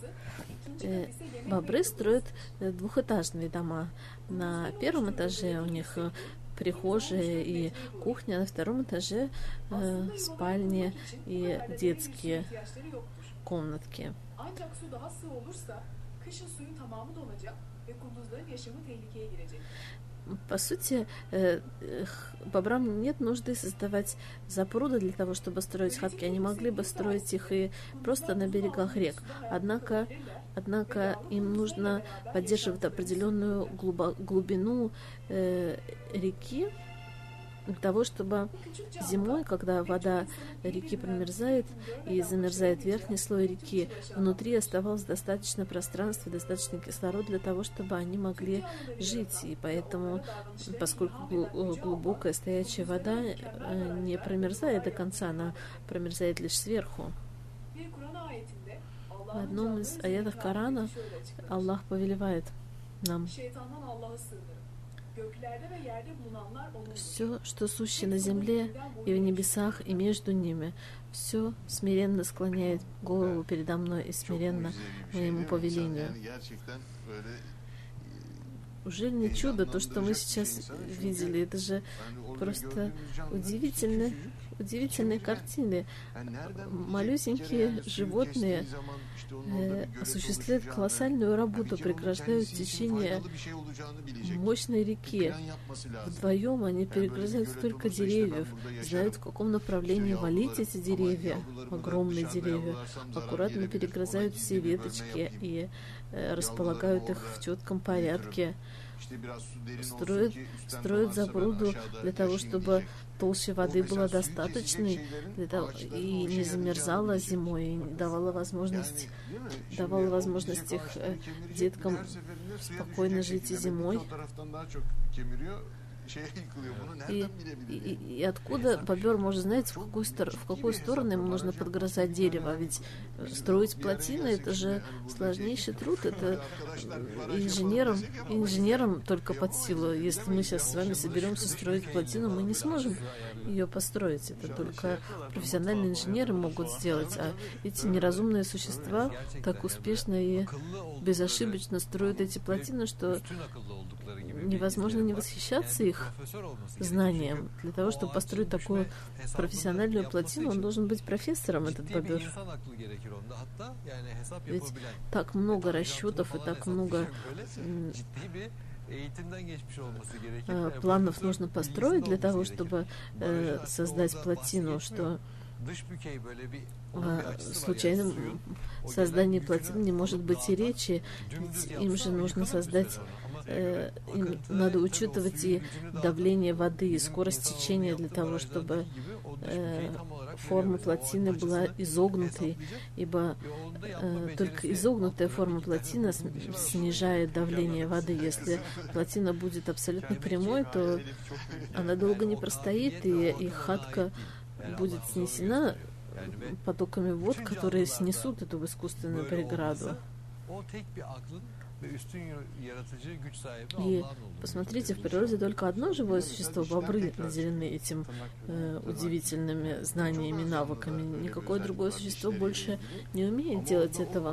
Бобры строят двухэтажные дома. На первом этаже у них прихожая и кухня, на втором этаже э, спальни и детские комнатки. По сути, э, бобрам нет нужды создавать запруды для того, чтобы строить хатки. Они могли бы строить их и просто на берегах рек. Однако, однако им нужно поддерживать определенную глубину э, реки для того, чтобы зимой, когда вода реки промерзает и замерзает верхний слой реки, внутри оставалось достаточно пространства, достаточно кислорода для того, чтобы они могли жить. И поэтому, поскольку глубокая стоячая вода не промерзает до конца, она промерзает лишь сверху. В одном из аятов Корана Аллах повелевает нам: все, что сущее на земле и в небесах, и между ними, все смиренно склоняет голову передо мной и смиренно моему повелению. Уже не чудо то, что мы сейчас видели. Это же просто удивительно, удивительные картины. Малюсенькие животные э, осуществляют колоссальную работу, преграждают течение мощной реки. Вдвоем они перегрызают столько деревьев, знают, в каком направлении валить эти деревья, огромные деревья, аккуратно перегрызают все веточки и э, располагают их в четком порядке, строят, строят запруду для того, чтобы толща воды была достаточной для того, и не замерзала зимой, и давала возможность, давала возможность их э, деткам спокойно жить и зимой. И, и, и откуда бобер может знать, в какую, стор- в какую сторону ему нужно подгрызать дерево? Ведь строить плотины — это же сложнейший труд, это инженерам, инженерам только под силу. Если мы сейчас с вами соберемся строить плотину, мы не сможем ее построить. Это только профессиональные инженеры могут сделать, а эти неразумные существа так успешно и безошибочно строят эти плотины, что невозможно не восхищаться их знанием. Для того, чтобы построить такую профессиональную плотину, он должен быть профессором, этот бобер. Ведь так много расчетов и так много э, планов нужно построить для того, чтобы э, создать плотину, что о случайном создании плотин не может быть и речи. Ведь им же нужно создать, э, им надо учитывать и давление воды, и скорость течения для того, чтобы э, форма плотины была изогнутой, ибо э, только изогнутая форма плотины снижает давление воды. Если плотина будет абсолютно прямой, то она долго не простоит, и, и хатка будет снесена потоками вод, которые снесут эту искусственную преграду. И посмотрите, в природе только одно живое существо, бобры, наделены этим э, удивительными знаниями, навыками. Никакое другое существо больше не умеет делать этого.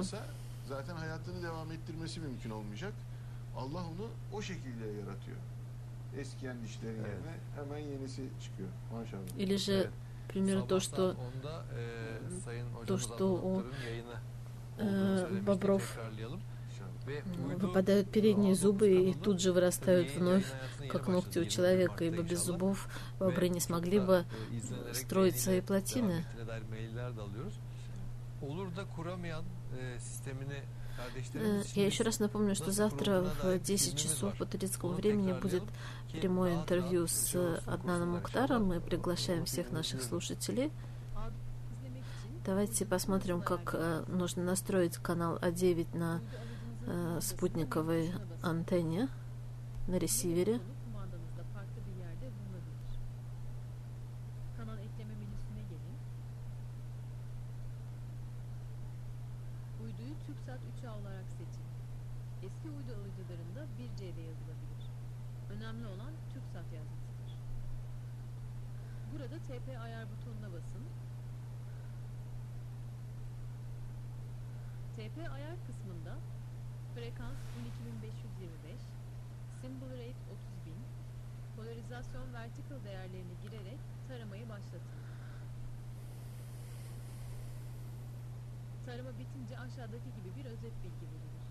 Или же, к примеру, то, что то, что у э, бобров выпадают передние зубы и тут же вырастают вновь, как ногти у человека, ибо без зубов бобры не смогли бы строить свои плотины. Я еще раз напомню, что завтра в десять часов по турецкому времени будет прямое интервью с Аднаном Мухтаром. Мы приглашаем всех наших слушателей. Давайте посмотрим, как нужно настроить канал А девять на спутниковой антенне, на ресивере. Burada T P ayar butonuna basın. T P ayar kısmında frekans on iki bin beş yüz yirmi beş, symbol rate otuz bin, polarizasyon vertical değerlerini girerek taramayı başlatın. Tarama bitince aşağıdaki gibi bir özet bilgi verilir.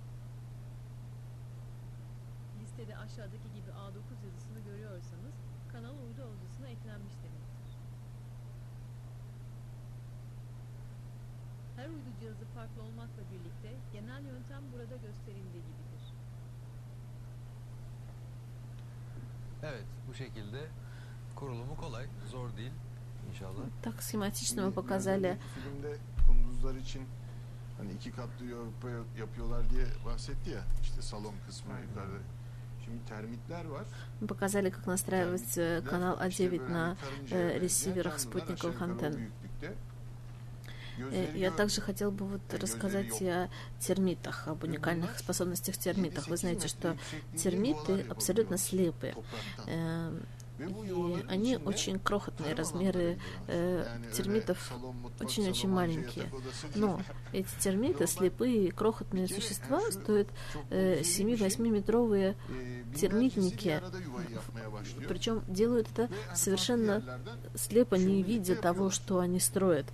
Listede aşağıdaki gibi A dokuz yazısını görüyorsanız kanal uydu alıcısına eklenmiş demektir. Her uydu cihazı farklı olmakla birlikte genel yöntem burada gösterildiği gibidir. Evet, bu şekilde kurulumu kolay, zor değil inşallah. Так схематично мы показали. Filmde kunduzlar için hani iki katlı yapıyorlar diye bahsetti ya, işte salon kısmı yukarıda. Şimdi termitler var. Мы показали, как настраивать канал А девять на э, ресиверах спутниковых антенн. Я также хотел бы вот рассказать и о термитах, об уникальных способностях термитов. Вы знаете, что термиты абсолютно слепые. И они очень крохотные, размеры э, термитов очень-очень маленькие. Но эти термиты, слепые, крохотные существа, стоят э, семь-восьмиметровые термитники. Причем делают это совершенно слепо, не видя того, что они строят.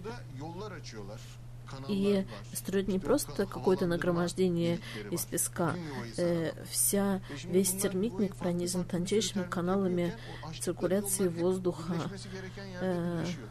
И строят не просто какое-то нагромождение из песка. Э, вся, весь термитник пронизан тончайшими каналами циркуляции воздуха. Э,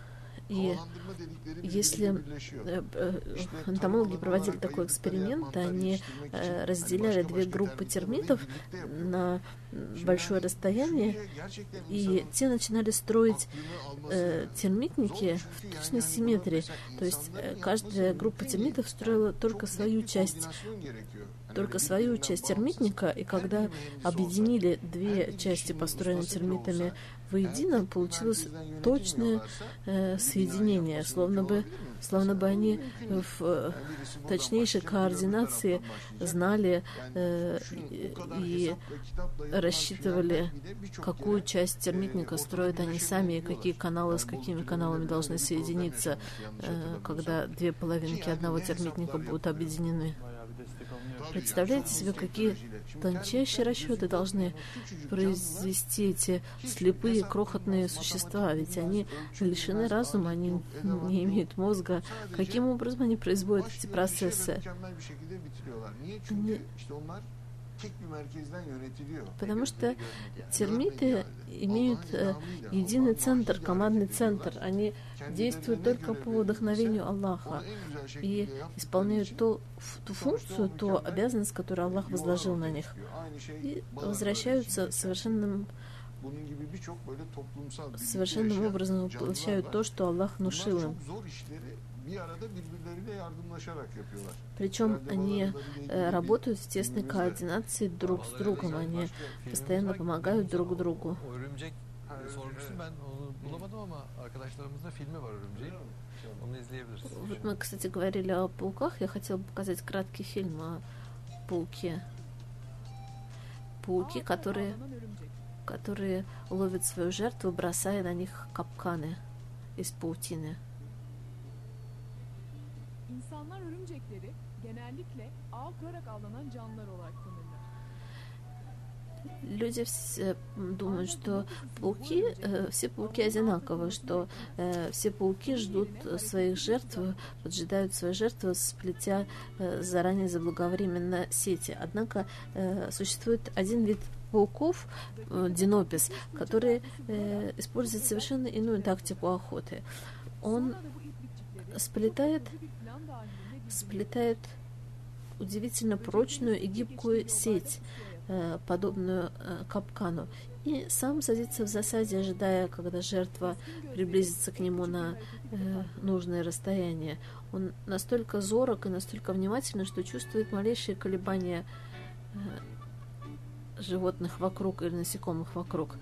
И Havalandırma dedikleri если birbiriyle birleşiyor. э, э, İşte энтомологи tarım проводили alanı такой olarak эксперимент, ayırdıkları yer они mantar э, yetiştirmek için hani разделяли başka две başka группы termitlerle термитов birlikte yapıyorlar. на Şimdi большое hani расстояние, şuraya gerçekten и insanın те начинали строить aklını alması э, zor термитники çünkü в yani точной hani bunu симметрии. mesela То есть э, insanların каждая yapması группа mümkün değil. термитов строила Yani только çok net свою bir часть, koordinasyon gerekiyor. Hani только öyle свою birbirinden часть bağımsız. термитника, и Her когда biri mühendis olsa, объединили her две bir части, işin построенные ustası bile термитами, olsa, воедино, eğer tek bir получилось merkezden точное yönetilmiyorlarsa э, bir binayı соединение, yapması словно mümkün бы, olabilir mi? словно бы Mesela они mümkün değil. в э, Yani birisi buradan точнейшей başlayacak, biri öbür координации taraftan başlayacak. знали Yani э, şu и, bu kadar и hesap ve kitapla yapılan рассчитывали, tüneller bile birçok какую kere часть e, термитника ortada строят они сами, и какие birleşemeyebiliyorlar. каналы с Yani какими Bolu каналами tünelinde должны öyle bir problem соединиться, yaşanmıştı, yanlış э, hatırlamıyorsam. когда две половинки Yani одного ne термитника hesaplar будут yapılıyor. объединены. Tabii Представляете yani себе, çok какие teknolojiyle. Şimdi тончайшие termitler расчеты gözü должны görmeyen o küçücük canlılar произвести эти hiç слепые, hesap крохотные bilmez, существа, matematik ведь bilmez, они ölçü лишены bilmez, разума, alet они yok, edevat не yok. имеют мозга. Sadece Каким образом они производят эти başlıyor işe ve процессы? mükemmel bir şekilde bitiriyorlar. Niye? Çünkü Они- işte onlar tek bir merkezden yönetiliyor. Потому что Görmediği термиты halde. имеют Allah'ın э, ilhamıyla, единый Allah'ın центр, vahyiyle командный hareket центр. ediyorlar. Они Kendilerine действуют ne только görev по verilirse вдохновению onu Аллаха en güzel и şekilde yaptıkları исполняют için ту, ф- ту функцию, ту обязанность, которую Аллах yuvalar возложил на ortaya них, çıkıyor. Aynı şey и balıklar возвращаются için. совершенным, Bunun gibi birçok böyle toplumsal birlikte совершенным yaşayan образом canlılar воплощают var. то, что Аллах Bunlar внушил им. çok zor işleri bir arada birbirleriyle yardımlaşarak yapıyorlar. Причем Herhalde они balıklarıyla ilgili э, bir работают в тесной filmimiz de- координации друг с другом, они постоянно помогают друг другу. O örümcek sormuştum, ben onu bulamadım ama arkadaşlarımızda filmi var örümceğin. Onu izleyebiliriz. Вот мы, кстати, говорили о пауках. Я хотела бы показать краткий фильм о пауке. Пауки, Ağaçta которые, bağlanan örümcek. которые ловят свою жертву, бросая на них капканы из паутины. İnsanlar örümcekleri genellikle ağ kurarak avlanan canlılar olarak tanırlar. Люди все думают, что пауки, э, все пауки одинаковы, что э, все пауки ждут своих жертв, поджидают свои жертвы, сплетя э, заранее заблаговременно сети. Однако э, существует один вид пауков, э, динопис, который э, использует совершенно иную тактику охоты. Он Sonra da bu iplikçikleri сплетает, çok bir plan dahilinde birbirine сплетает удивительно прочную и гибкую сеть, э, подобную э, капкану, и сам садится в засаде, ожидая, когда жертва приблизится к нему на э, нужное расстояние. Он настолько зорок и настолько внимательный, что чувствует малейшие колебания э, животных вокруг или насекомых вокруг.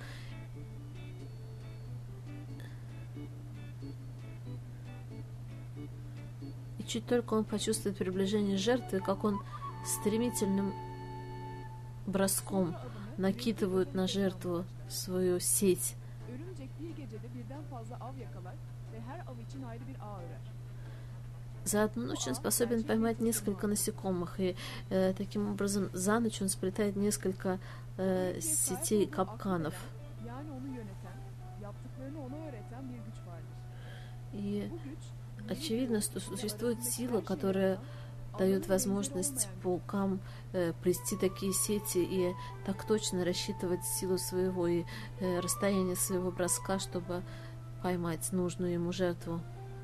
И чуть только он почувствует приближение жертвы, как он стремительным броском накидывают на жертву свою сеть. örümcek bir gecede birden fazla av yakalar ve her av için ayrı bir ağ örer. За одну ночь он способен поймать несколько насекомых, и э, таким образом за ночь он сплетает несколько э, сетей капканов. Yani onu yöneten, yaptıklarını ona öğreten bir güç vardır. И Bu güç очевидно, что существует сила, которая дает возможность паукам э, плести такие сети и так точно рассчитывать силу своего и э, расстояние своего броска, чтобы поймать нужную ему жертву.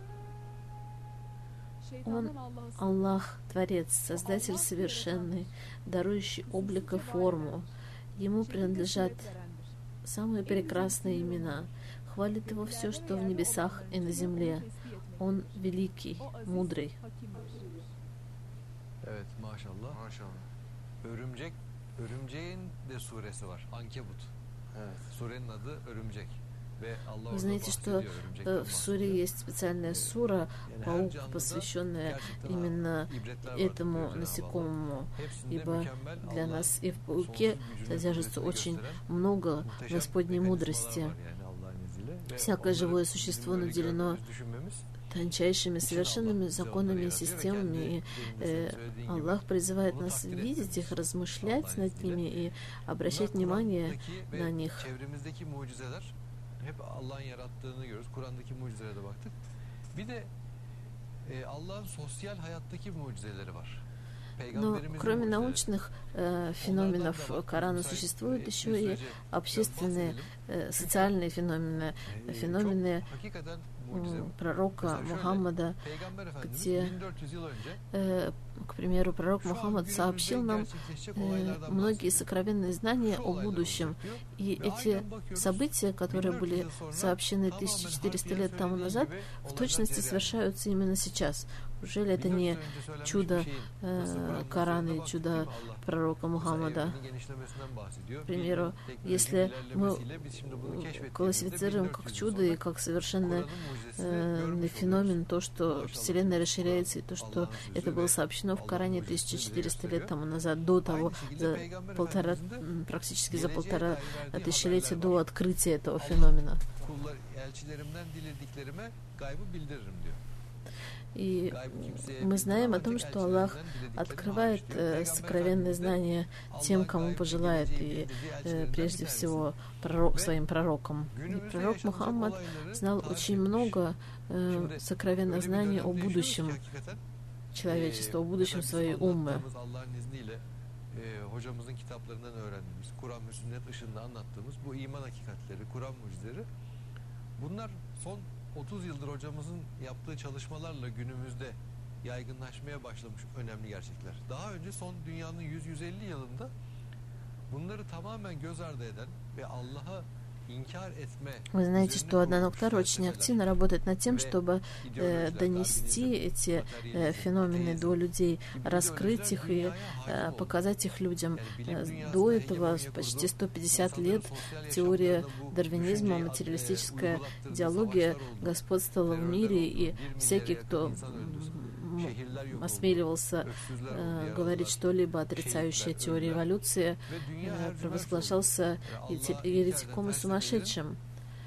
şeytandan Allah'a sığınır. Аллах, Творец, Создатель совершенный, дарующий облик и форму. Ему принадлежат самые прекрасные имена. Хвалит его все, что в небесах и на земле. Он великий, мудрый. Evet, maşallah. Maşallah. Örümcek, örümceğin de suresi var. Ankebut. Evet. Surenin adı Örümcek. Ve Allah Вы orada знаете, что bahsediyor örümcekten э, в суре bahsediyor. есть специальная сура, Yani her паук, canlıda посвященная gerçekten именно ibretler vardır этому diyor Cenab-ı Allah. насекомому. Hepsinde Ибо mükemmel для Allah'ın нас и в пауке sonsuz gücünü, содержится kudretini очень gösteren много muhteşem Господней mekanizmalar мудрости. var yani Allah'ın izniyle. Ve Всякое onları живое bizim существо böyle наделено görmemiz, düşünmemiz тончайшими, için совершенными Allah bize onları законами и yaratıyor ve системами. И kendi э, senin söylediğin gibi Аллах призывает bunu нас takdir видеть их, etmemiz размышлять Allah'ın над izniyle. ними и Bunlar обращать внимание Kur'an'daki на ve них. çevremizdeki mucizeler hep Allah'ın yarattığını görüyoruz. Kur'an'daki mucizelere de baktık. Bir de e, Allah'ın sosyal hayattaki mucizeleri var. Но Peygamberimizin кроме mucizeleri. научных э, феноменов Корана существуют еще и общественные, э, социальные феномены, феномены пророка Мухаммада, где, э, к примеру, пророк Мухаммад сообщил нам э, многие сокровенные знания о будущем. И эти события, которые были сообщены тысяча четыреста лет тому назад, в точности совершаются именно сейчас. Неужели это не чудо э, Корана и чудо пророка Мухаммада? К примеру, если мы классифицируем как чудо и как совершенный э, феномен то, что Вселенная расширяется, и то, что это было сообщено в Коране тысяча четыреста лет тому назад, до того, за полтора, практически за полтора тысячелетия до открытия этого феномена. И мы знаем о том, что Аллах открывает э, сокровенные знания тем, кому пожелает, и э, прежде всего пророк, своим пророкам. И пророк Мухаммад знал очень много э, сокровенных знаний о будущем человечества, о будущем своей уммы. Hocamızın kitaplarından öğrendiğimiz, Kur'an ve sünnet ışığında anlattığımız bu iman hakikatleri, Kur'an mucizeleri, bunlar son otuz yıldır hocamızın yaptığı çalışmalarla günümüzde yaygınlaşmaya başlamış önemli gerçekler. Daha önce son dünyanın yüz yüz elli yılında bunları tamamen göz ardı eden ve Allah'a инкар этме. Вы знаете, что Аднан-Октар очень активно работает над тем, чтобы э, донести эти э, феномены до людей, раскрыть их и э, показать их людям. Э, до этого, почти сто пятьдесят лет, теория дарвинизма, материалистическая идеология господствовала в мире, и всякий, кто осмеливался э, говорить что-либо отрицающее теории эволюции, э, провозглашался еретиком и сумасшедшим.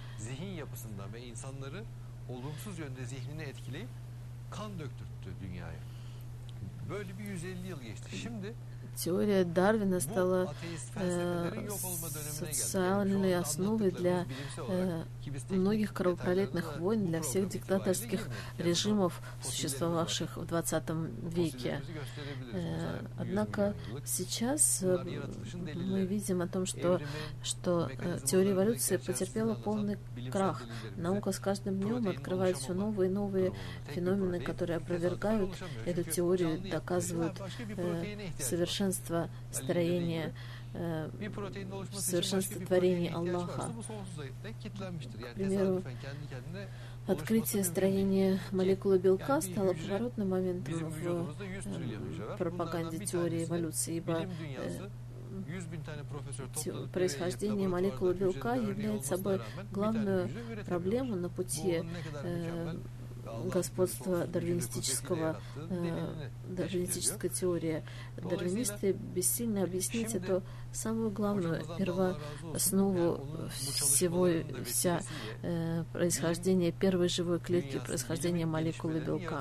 Теория Дарвина стала э, социальной основой для э, многих кровопролитных войн, для всех диктаторских режимов, существовавших в двадцатом веке. Э, однако сейчас э, мы видим о том, что, что э, теория эволюции потерпела полный крах. Наука с каждым днем открывает все новые и новые феномены, которые опровергают эту теорию, доказывают э, совершенство строения, э, совершенство творения Аллаха. К примеру, открытие строения молекулы белка стало поворотным моментом в э, пропаганде теории эволюции, ибо э, происхождение молекулы белка является собой главную проблему на пути э, господства дарвинистического, э, дарвинистической теории. Дарвинисты бессильно объяснить эту самую главную первооснову всего, вся э, происхождение первой живой клетки, происхождение молекулы белка.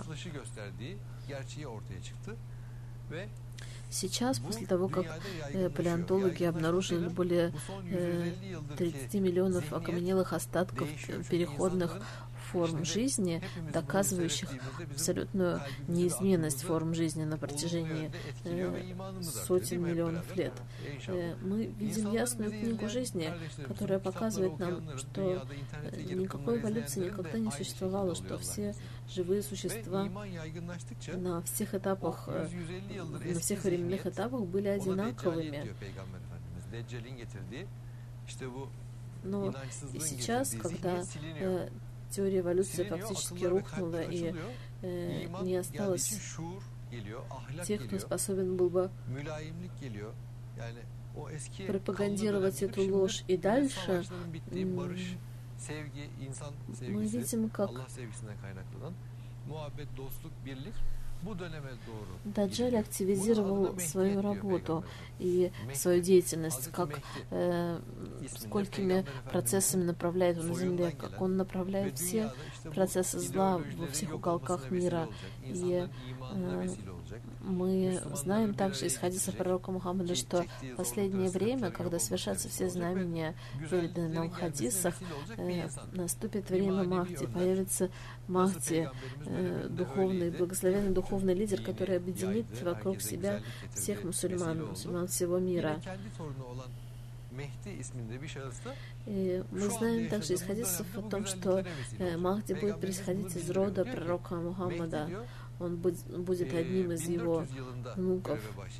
Сейчас, после того, как э, палеонтологи обнаружили более э, тридцати миллионов окаменелых остатков переходных форм жизни, доказывающих абсолютную неизменность форм жизни на протяжении э, сотен миллионов лет. Э, мы видим ясную книгу жизни, которая показывает нам, что никакой эволюции никогда не существовало, что все живые существа на всех этапах, э, на всех временных этапах были одинаковыми. Но и сейчас, когда э, теория эволюции фактически рухнула, и э, не осталось тех, кто способен был бы пропагандировать эту ложь и дальше, мы видим, как Даджаль активизировал свою работу и свою деятельность, как э, сколькими процессами направляет он на Земле, как он направляет все процессы зла во всех уголках мира. И э, мы знаем также из хадисов пророка Мухаммада, что в последнее время, когда совершатся все знамения, переданные нам в хадисах, э, наступит время Махди, появится Махди, э, духовный, благословенный духовный лидер, который объединит вокруг себя всех мусульман, мусульман всего мира. И мы знаем также из хадисов о том, что э, Махди будет происходить из рода пророка Мухаммада. Он будет, будет одним из его внуков.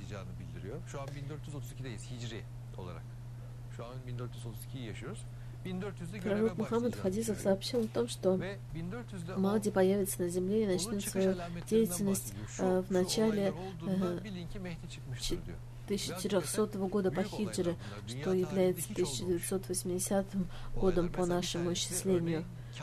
Пророк Мухаммад в хадисах сообщил о том, что Махди появится на земле и начнет свою деятельность э, в начале э, тысяча четырехсотого года по хиджре, что является тысяча девятьсот восьмидесятым годом по нашему исчислению.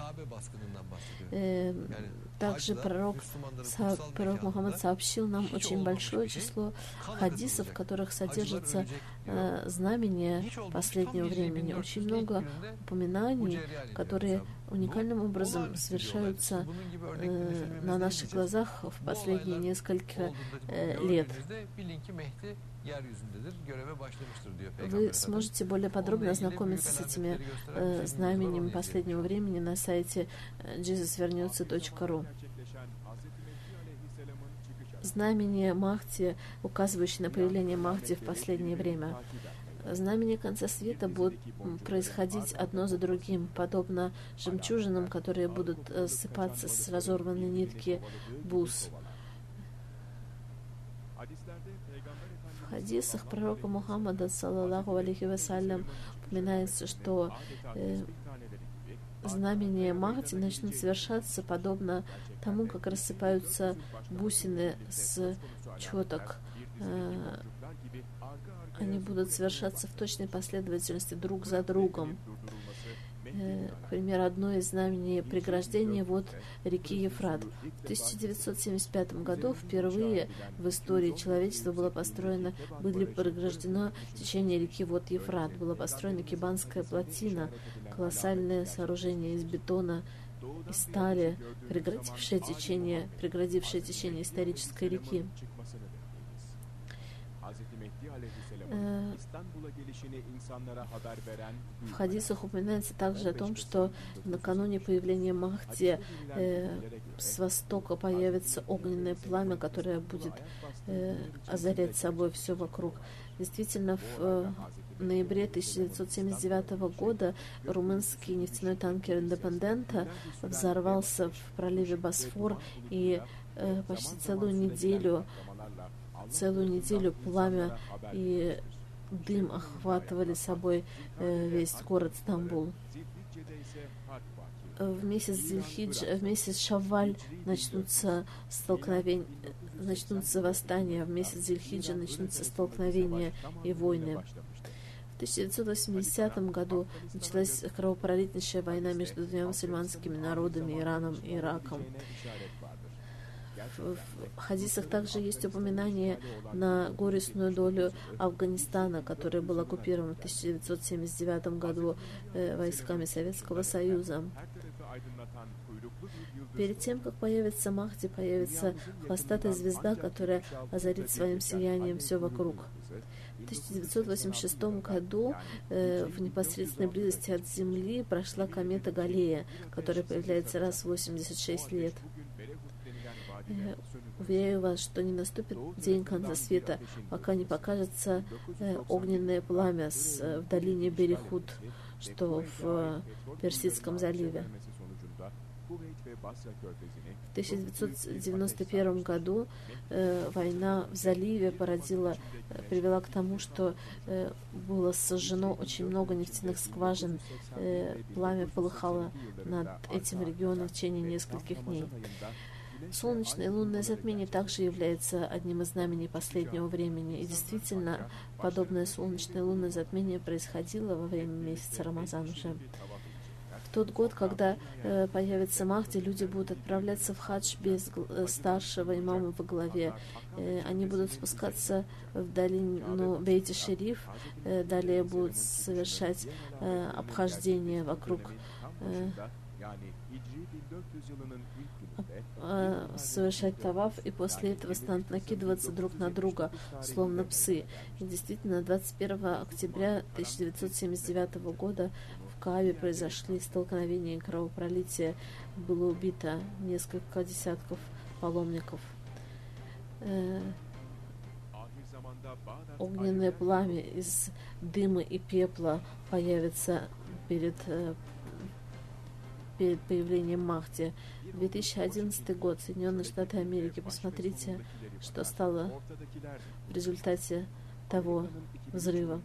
Э, также пророк, со, пророк Мухаммад сообщил нам очень большое число хадисов, в которых содержатся э, знамения последнего времени. Очень много упоминаний, которые уникальным образом совершаются э, на наших глазах в последние несколько э, лет. Вы сможете более подробно ознакомиться с этими э, знамениями последнего времени на сайте джизус вернется точка ру. Знамение Махди, указывающее на появление Махди в последнее время. Знамения конца света будут происходить одно за другим, подобно жемчужинам, которые будут э, сыпаться с разорванной нитки бус. В хадисах пророка Мухаммада, саллаллаху алейхи вассалям, упоминается, что э, знамения Махди начнут совершаться подобно тому, как рассыпаются бусины с четок. Э, они будут совершаться в точной последовательности друг за другом. Э, к примеру, одно из знамений преграждения вот реки Ефрат. В тысяча девятьсот семьдесят пятом году впервые в истории человечества было построено, были преграждено течение реки вот Ефрат. Была построена Кибанская плотина, колоссальное сооружение из бетона и стали, преградившее течение, преградившее течение исторической реки. В хадисах упоминается также о том, что накануне появления Махди э, с востока появится огненное пламя, которое будет э, озарять собой все вокруг. Действительно, в э, ноябре тысяча девятьсот семьдесят девятого года румынский нефтяной танкер «Индепендента» взорвался в проливе Босфор, и э, почти целую неделю Целую неделю пламя и дым охватывали собой э, весь город Стамбул. В месяц Зильхидж, в месяц Шавваль начнутся столкновения, начнутся восстания, в месяц Зильхиджа начнутся столкновения и войны. В тысяча девятьсот восьмидесятом году началась кровопролитнейшая война между двумя мусульманскими народами, Ираном и Ираком. В хадисах также есть упоминание на горестную долю Афганистана, который был оккупирован в тысяча девятьсот семьдесят девятом году э, войсками Советского Союза. Перед тем, как появится Махди, появится хвостатая звезда, которая озарит своим сиянием все вокруг. В тысяча девятьсот восемьдесят шестом году э, в непосредственной близости от Земли прошла комета Галлея, которая появляется раз в восемьдесят шесть лет. Э, уверяю вас, что не наступит день конца света, пока не покажется э, огненное пламя с, э, в долине Берихут, что в э, Персидском заливе. В тысяча девятьсот девяносто первом году э, война в заливе породила, э, привела к тому, что э, было сожжено очень много нефтяных скважин. Э, пламя полыхало над этим регионом в течение нескольких дней. Солнечное и лунное затмение также является одним из знамений последнего времени. И действительно, подобное солнечное и лунное затмение происходило во время месяца Рамазан уже. В тот год, когда э, появится Махди, люди будут отправляться в хадж без э, старшего имама во главе. Э, они будут спускаться в долину Бейт-и-Шериф, э, далее будут совершать э, обхождение вокруг э, совершать таваф, и после этого станут накидываться друг на друга, словно псы. И действительно, двадцать первого октября тысяча девятьсот семьдесят девятого года в Каабе произошли столкновения и кровопролитие. Было убито несколько десятков паломников. огненное пламя из дыма и пепла появится перед, перед появлением Махди. две тысячи одиннадцатый год, Соединенные Штаты Америки. Посмотрите, что стало в результате того взрыва.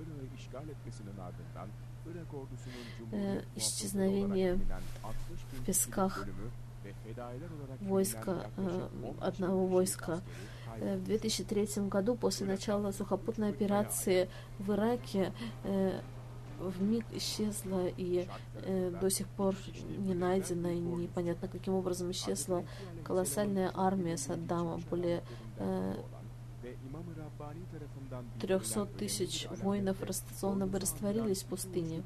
Э, исчезновение в песках войска, э, одного войска. Э, в две тысячи третьем году, после начала сухопутной операции в Ираке, э, вмиг исчезла и э, до сих пор не найдена и непонятно каким образом исчезла колоссальная армия Саддама, более э, триста тысяч воинов словно бы растворились в пустыне.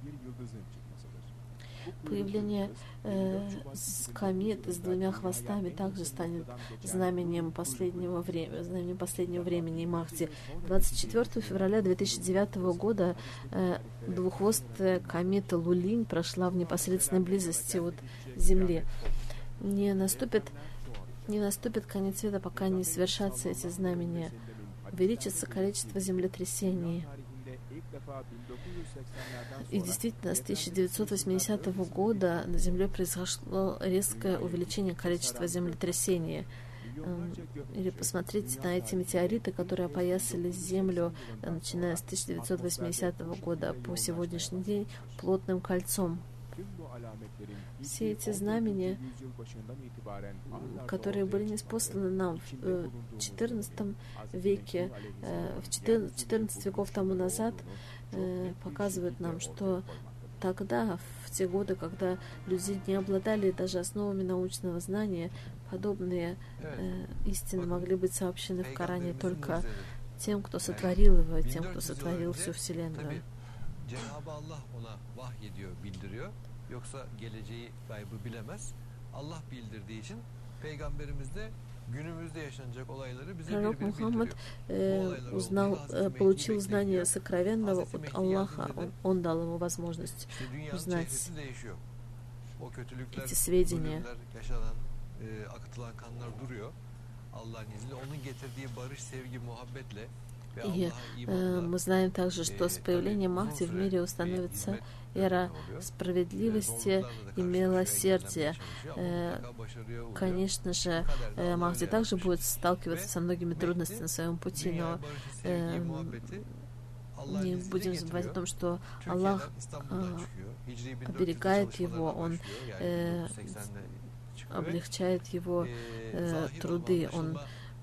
Появление э, кометы с двумя хвостами также станет знаменем последнего времени, знаменем последнего времени Махди. двадцать четвёртого февраля две тысячи девятого года э, двуххвостая комета Лулинь прошла в непосредственной близости от Земли. Не наступит, не наступит конец света, пока не совершатся эти знамения. Увеличится количество землетрясений. И действительно, с тысяча девятьсот восьмидесятого года на Земле произошло резкое увеличение количества землетрясений. Или посмотрите на эти метеориты, которые опоясали Землю, начиная с тысяча девятьсот восьмидесятого года по сегодняшний день плотным кольцом. Все эти знамения, которые были ниспосланы нам в четырнадцатом веке, в четырнадцать веков тому назад, показывают нам, что тогда, в те годы, когда люди не обладали даже основами научного знания, подобные истины могли быть сообщены в Коране только тем, кто сотворил его, тем, кто сотворил всю Вселенную. Yoksa geleceği gaybı bilemez. Allah bildirdiği için peygamberimiz de günümüzde yaşanacak olayları bize Пророк bir bir Мухаммад bildiriyor. э, узнал, э, получил знание сокровенного от Аллаха. Он, он дал ему возможность узнать O kötülükler, эти сведения. ölümler, yaşanan, e, akıtılan kanlar duruyor. Allah'ın izniyle onun getirdiği barış, sevgi, muhabbetle И э, мы знаем также, что с появлением Махди в мире установится эра справедливости и милосердия. Э, конечно же, э, Махди также будет сталкиваться со многими трудностями на своем пути, но э, не будем забывать о том, что Аллах э, оберегает его, Он э, облегчает его э, труды, Он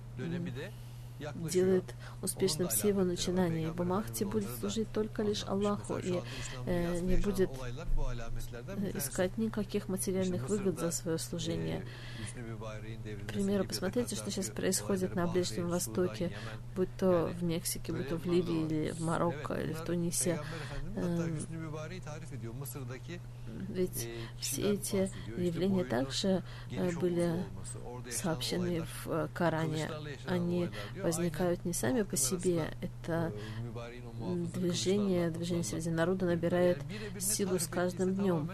делает успешным все его начинания. Ибо Махди будет служить только лишь Аллаху и э, не будет э, искать никаких материальных выгод за свое служение. К примеру, посмотрите, что сейчас происходит на Ближнем Востоке, будь то в Мексике, будь то в Ливии, или в Марокко, или в Тунисе. Э, ведь все эти явления также э, были сообщены в Коране. Они возникают не сами по себе. Это движение, движение среди народа набирает силу с каждым днем.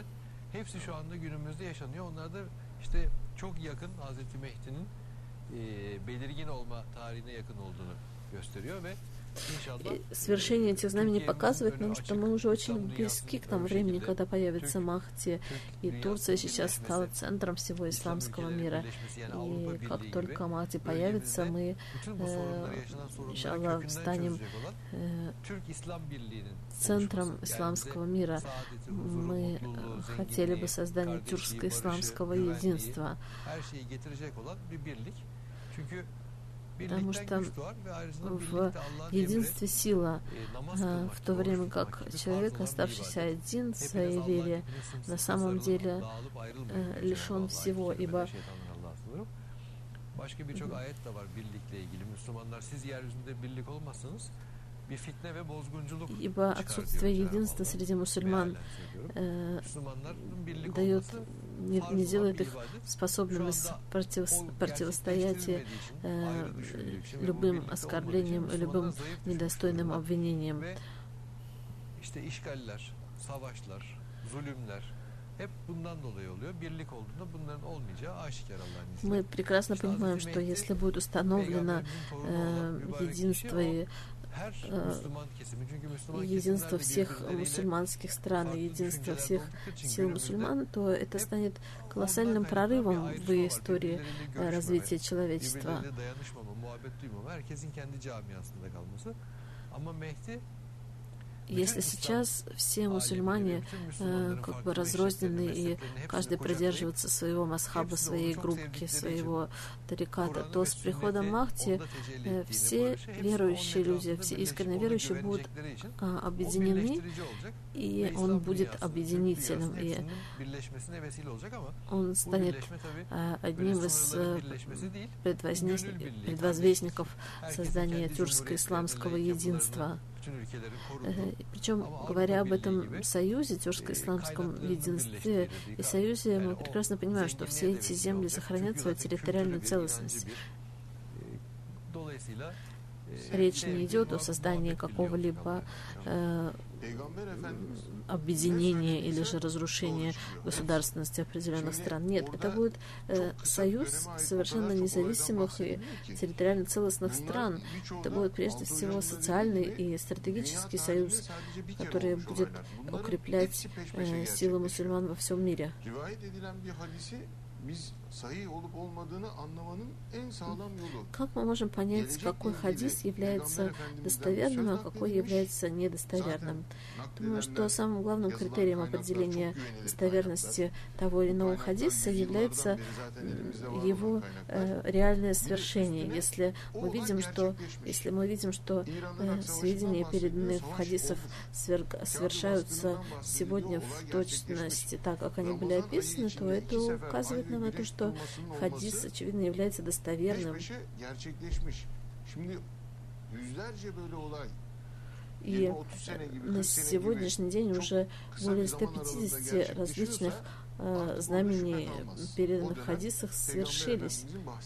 Совершение этих знамений показывает нам, что мы уже очень близки к тому времени, когда появится Махди, и Турция сейчас стала центром всего исламского мира. И как только Махди появится, мы, э, иншаллах, станем э, центром исламского мира. Мы хотели бы создания тюркско-исламского единства. Потому что в единстве сила, в то время как человек, оставшийся один в своей вере, на самом деле лишен всего, ибо Ибо отсутствие единства среди мусульман э, дает, не, не делает их способными против, противостоять э, любым оскорблениям и любым недостойным обвинениям. hep bundan dolayı oluyor. Birlik olduğunda bunların olmayacağı aşikar Allah'ın izniyle. Мы прекрасно İşte понимаем, Hazreti что Mehdi, если будет установлено Peygamberimizin torunu э, olan mübarek kişi, единство o и her э, Müslüman kesimi, çünkü Müslüman единство kesimler de всех birbirleriyle мусульманских стран и farklı единство düşüncelerde всех oldukları için сил günümüzde мусульман, то это hep станет ondan колоссальным kaynaklanan bir прорывом в ayrışma var. истории Birbirleriyle э, görüşmeme, развития человечества. birbirleriyle dayanışmama, muhabbet duymama, herkesin kendi camiasında kalması. Ama Mehdi Если сейчас все мусульмане э, как бы разрознены и каждый придерживается своего масхаба, своей группки, своего тариката, то с приходом Махди э, все верующие люди, все искренне верующие будут э, объединены, и он будет объединителем, и он станет э, одним из э, предвозвестников, предвозвестников создания тюркско-исламского единства. Причем, говоря об этом союзе, тюркско-исламском единстве и союзе, мы прекрасно понимаем, что все эти земли сохранят свою территориальную целостность. Речь не идет о создании какого-либо э, объединения или же разрушения государственности определенных стран. Нет, это будет э, союз совершенно независимых и территориально целостных стран. Это будет прежде всего социальный и стратегический союз, который будет укреплять э, силы мусульман во всем мире. Как мы можем понять, какой хадис является достоверным, а какой является недостоверным? Думаю, что самым главным критерием определения достоверности того или иного хадиса является его э, реальное свершение. Если мы видим, что, если мы видим, что э, сведения, переданные в хадисах, совершаются сегодня в точности так, как они были описаны, то это указывает нам на то, что хадис, очевидно, является достоверным. И на сегодняшний день уже более ста пятидесяти различных э, знамений, переданных в хадисах, свершились.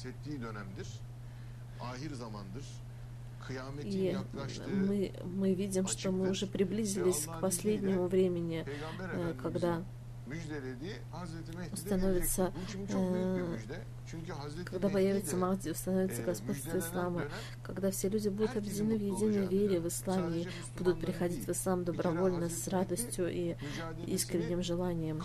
И мы, мы видим, что мы уже приблизились к последнему времени, э, когда установится, э, когда появится Махди, установится господство ислама, когда все люди будут объединены в единой вере в исламе и будут приходить в ислам добровольно, с радостью и искренним желанием.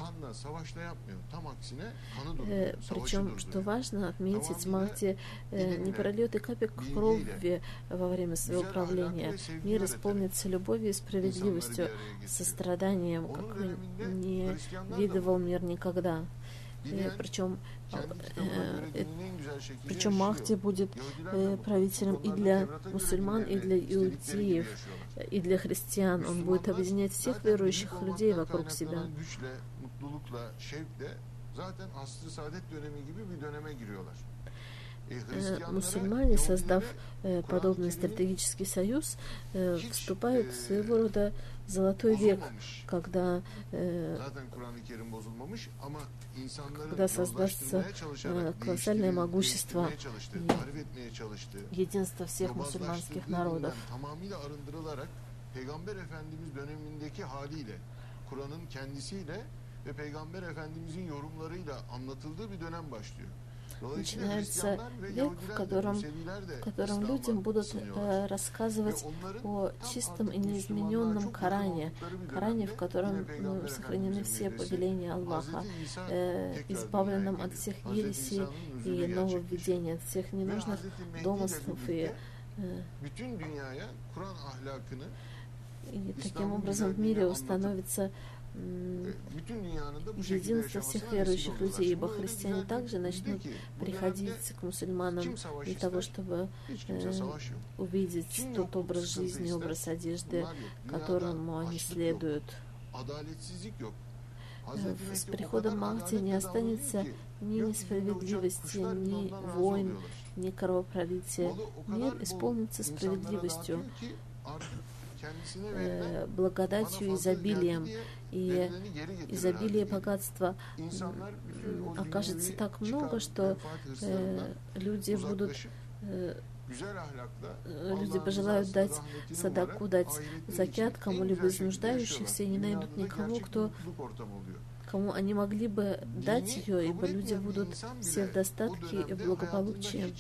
Э, причем, что важно отметить, Махди э, не прольет и капель крови во время своего правления. Мир исполнится любовью и справедливостью, состраданием, как не видывал мир никогда. И причем, э, причем Махди будет э, правителем и для мусульман, и для иудеев, и для христиан. Он будет объединять всех верующих людей вокруг себя. Мусульмане, создав э, подобный стратегический союз, э, вступают в своего рода золотой век, когда, э, когда создастся э, колоссальное могущество и единство всех мусульманских народов. Начинается век, в котором, в котором людям будут э, рассказывать о чистом и неизмененном Коране, Коране, в котором ну, сохранены все повеления Аллаха, э, избавленном от всех ересей и нововведений, от всех ненужных домыслов и э, и таким образом в мире установится единство всех верующих людей, ибо христиане также начнут приходить к мусульманам для того, чтобы э, увидеть тот образ жизни, образ одежды, которому они следуют. С приходом Махди не останется ни несправедливости, ни войн, ни кровопролития. Мир исполнится справедливостью, э, благодатью и изобилием. И изобилие богатства окажется так много, что э, люди будут э, люди пожелают дать садаку, дать закят кому-либо из нуждающихся, и не найдут никого, кто, кому они могли бы дать ее, ибо люди будут все в достатке и благополучии.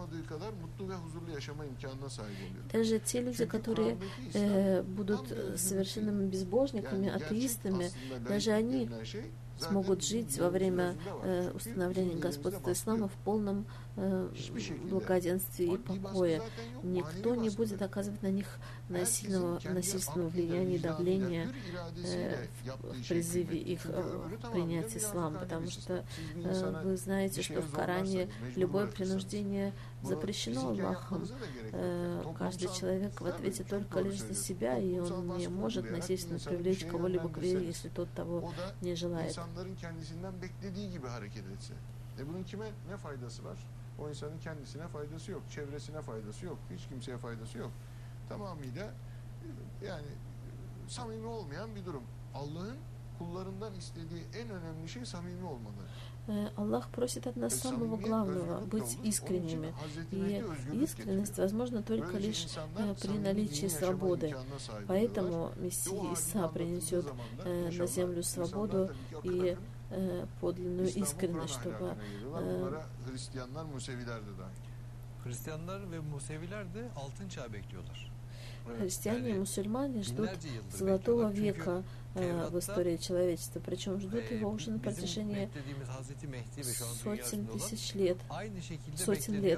Даже те люди, которые э, будут совершенными безбожниками, атеистами, даже они смогут жить во время э, установления господства ислама в полном э, благоденствии и покое. Никто не будет оказывать на них насильного, насильственного влияния и давления э, в, в призыве их э, принять ислам, потому что э, вы знаете, что в Коране любое принуждение запрещено Аллахом. Э, каждый человек в ответе только лишь за себя, и он не может насильственно привлечь кого-либо к вере, если тот того не желает. İnsanların kendisinden beklediği gibi hareket etse. E bunun kime ne faydası var? O insanın kendisine faydası yok, çevresine faydası yok, hiç kimseye faydası yok. Tamamıyla yani samimi olmayan bir durum. Allah'ın kullarından istediği en önemli şey samimi olmaları. Аллах просит от нас самого главного — быть искренними. И искренность возможна только лишь при наличии свободы. Поэтому Мессия Иса принесет на землю свободу и подлинную искренность, чтобы Hristiyanlar ve Museviler de altın çağ bekliyorlar. Христиане и мусульмане ждут золотого века э, в истории человечества, причем ждут его уже на протяжении сотен тысяч лет, сотен лет.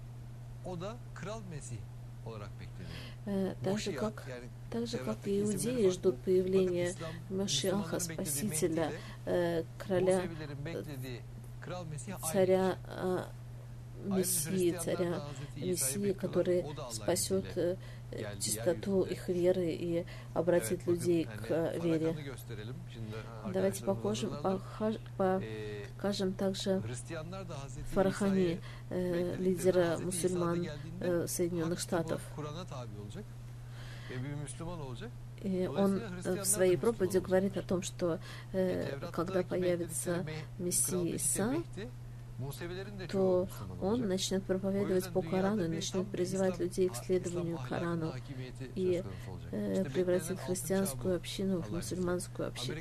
Э, так же, как, так же, как и иудеи ждут появления Машиаха, Спасителя, э, короля, царя э, Мессии, царя Мессии, который спасет э, чистоту их веры и обратит людей к вере. Давайте покажем, покажем также Фарахани, э, лидера мусульман э, Соединенных Штатов. И он в своей проповеди говорит о том, что э, когда появится Мессия Иса, то он начнет проповедовать по Корану и начнет призывать людей к следованию Корану и э, превратит христианскую общину в мусульманскую общину.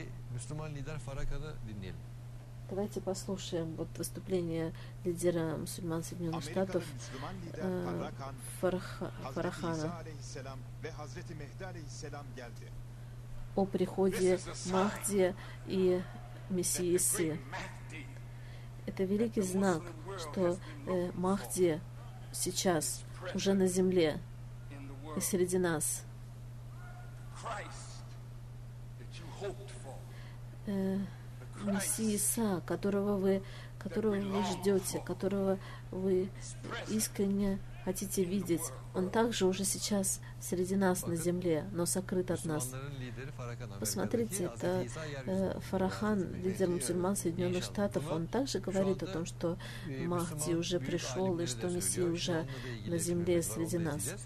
Давайте послушаем вот выступление лидера мусульман Соединенных Штатов э, Фараха, Фарахана о приходе Махди и Мессии Исы. Это великий знак, что э, Махди сейчас уже на земле и среди нас. Э, Мессия Иса, которого вы, которого вы ждете, которого вы искренне хотите видеть, он также уже сейчас среди нас на земле, но сокрыт от нас. Посмотрите, это э, Фарахан, лидер мусульман Соединенных Штатов, он также говорит о том, что Махди уже пришел и что Мессия уже на земле среди нас.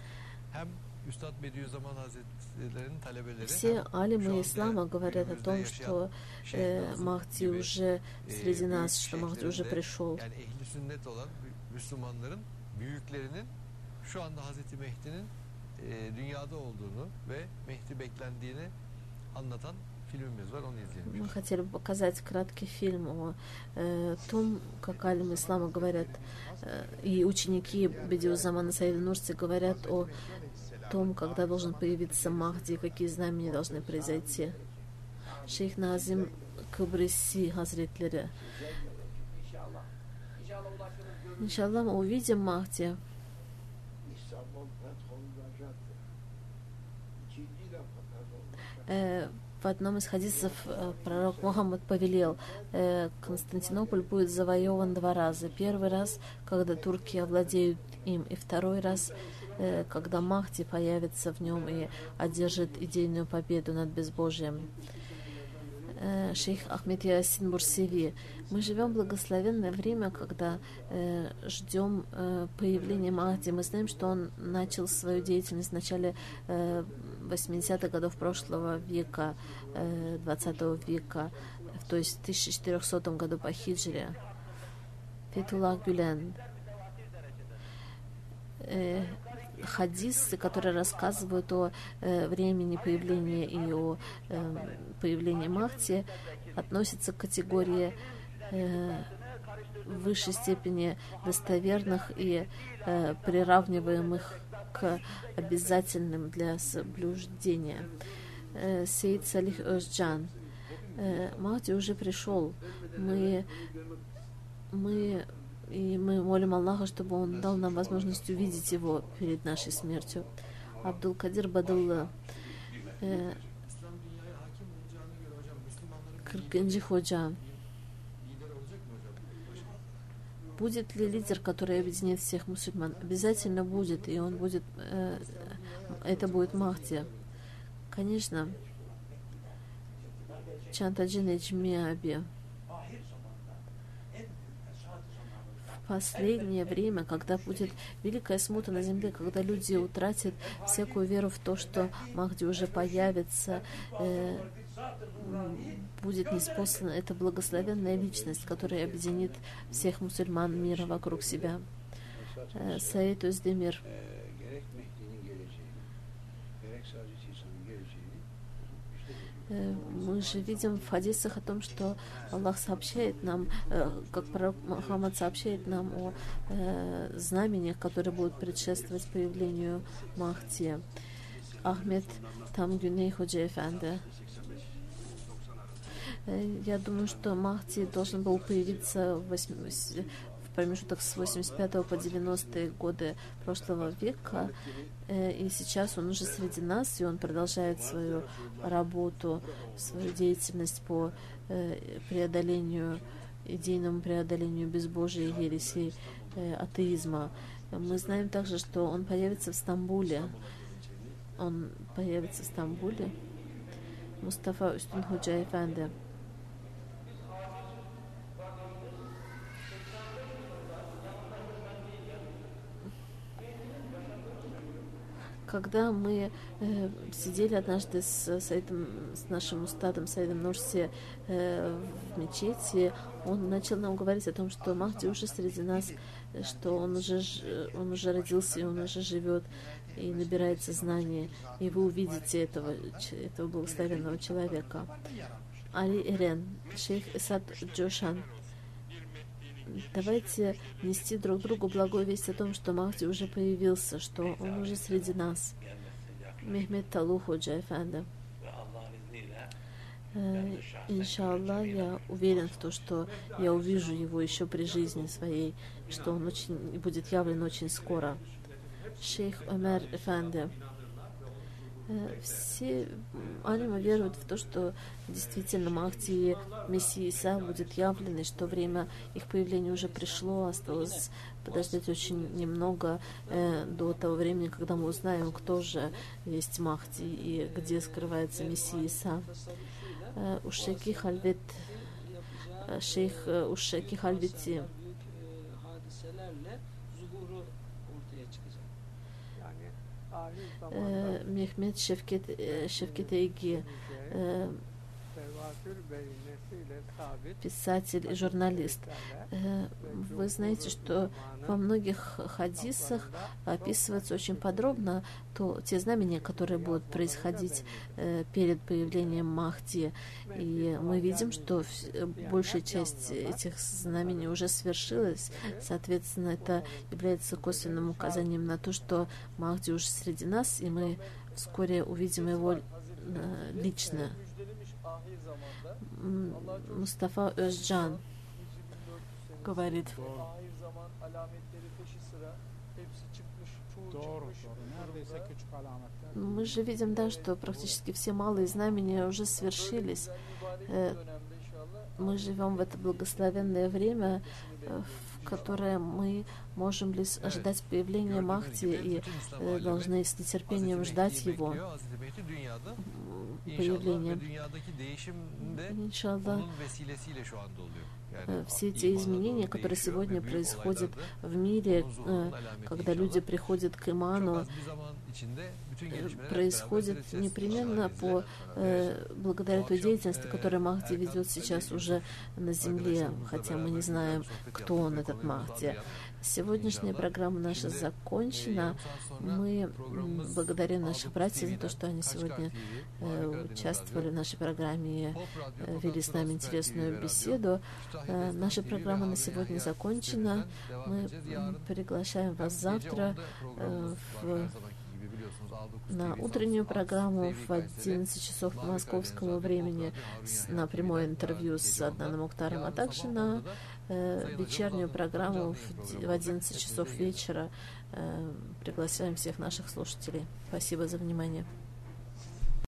Все алимы ислама говорят о том, что э, Махди уже среди нас, что Махди уже пришел. Şu anda Hazreti Mehdi'nin e, dünyada olduğunu ve Mehdi beklendiğini anlatan filmimiz var, onu izleyelim. Мы хотели бы показать краткий фильм о э, том, как алимы ислама говорят, э, и ученики Бедиузамана Саида Нурси говорят о том, когда должен появиться Махди, какие знамения должны произойти. Шейх Назим Кабриси Хазретлери. Иншаллах, мы увидим Махди. В одном из хадисов пророк Мухаммад повелел, Константинополь будет завоеван два раза. Первый раз, когда турки овладеют им, и второй раз, когда Махди появится в нем и одержит идейную победу над безбожием. Шейх Ахмед Ясин Бурсеви. Мы живем в благословенное время, когда э, ждем э, появления Махди. Мы знаем, что он начал свою деятельность в начале э, восьмидесятых годов прошлого века, э, двадцатого века, то есть в тысяча четырехсотом году по хиджре. Фетуллах Гюлен. Э, хадисы, которые рассказывают о э, времени появления и о э, появлении Махди, относятся к категории э, в высшей степени достоверных и э, приравниваемых к обязательным для соблюдения. Э, Сейд Салих Özcan. Э, Махди уже пришел. Мы, мы, и мы молим Аллаха, чтобы он дал нам возможность увидеть его перед нашей смертью. Абдул-Кадир Бадулла. Э, Кыркынчы Ходжа. Будет ли лидер, который объединит всех мусульман? Обязательно будет, и он будет, э, это будет Махди. Конечно, Чантаджин Эджмиаби. В последнее время, когда будет великая смута на земле, когда люди утратят всякую веру в то, что Махди уже появится, э, будет ниспослана эта благословенная личность, которая объединит всех мусульман мира вокруг себя. Э, Саид Özdemir. Э, Мы же видим в хадисах о том, что Аллах сообщает нам, э, как пророк Мухаммад сообщает нам о э, знамениях, которые будут предшествовать появлению Махди. Ахмед Тамгюней Ходжа Эфенди. Я думаю, что Махди должен был появиться в, восьми... в промежуток с восемьдесят пятого по девяностые годы прошлого века, и сейчас он уже среди нас, и он продолжает свою работу, свою деятельность по преодолению, идейному преодолению безбожия, ереси, атеизма. Мы знаем также, что он появится в Стамбуле. Он появится в Стамбуле. Мустафа Üstün Hoca Efendi. Когда мы э, сидели однажды с, Саидом, с нашим устадом Саидом Нурси э, в мечети, он начал нам говорить о том, что Махди уже среди нас, что он уже, он уже родился и он уже живет и набирается знания, и вы увидите этого, этого благословенного человека. Али Эрен, шейх Исад Джошан. Давайте нести друг другу благую весть о том, что Махди уже появился, что он уже среди нас. Мехмед Талу Ходжа Эфенди. Э, иншаллах, я уверен в том, что я увижу его еще при жизни своей, что он очень, будет явлен очень скоро. Шейх Омер Эфенди. Все алимы веруют в то, что действительно Махди и Мессия Иса будет явлены, что время их появления уже пришло, осталось подождать очень немного э, до того времени, когда мы узнаем, кто же есть Махди и где скрывается Мессия Иса. Э, Ушеки Хальвет, э, шейх э, Ушеки Хальвети. Э, Мехмед Шевкет, э, Шевкет Эйги, э, писатель и журналист. Э, вы знаете, что во многих хадисах описывается очень подробно то, те знамения, которые будут происходить э, перед появлением Махди. И мы видим, что в, большая часть этих знамений уже свершилась. Соответственно, это является косвенным указанием на то, что Махди уже среди нас, и мы вскоре увидим его э, лично. Мустафа Özcan говорит. Мы же видим, да, что практически все малые знамения уже свершились. Мы живем в это благословенное время, в которое мы можем лишь ожидать появления Махди и э, должны с нетерпением ждать его появления. Иншаллах, все эти изменения, которые сегодня происходят в мире, э, когда люди приходят к иману, происходит непременно по, э, благодаря той деятельности, которую Махди ведет сейчас уже на земле, хотя мы не знаем, кто он, этот Махди. Сегодняшняя программа наша закончена. Мы благодарим наших братьев за то, что они сегодня э, участвовали в нашей программе и э, вели с нами интересную беседу. Э, наша программа на сегодня закончена. Мы э, приглашаем вас завтра э, в на утреннюю программу в одиннадцать часов по московскому времени с, на прямое интервью с Аднаном Мухтаром, а также на э, вечернюю программу в, в одиннадцать часов вечера. Э, приглашаем всех наших слушателей. Спасибо за внимание.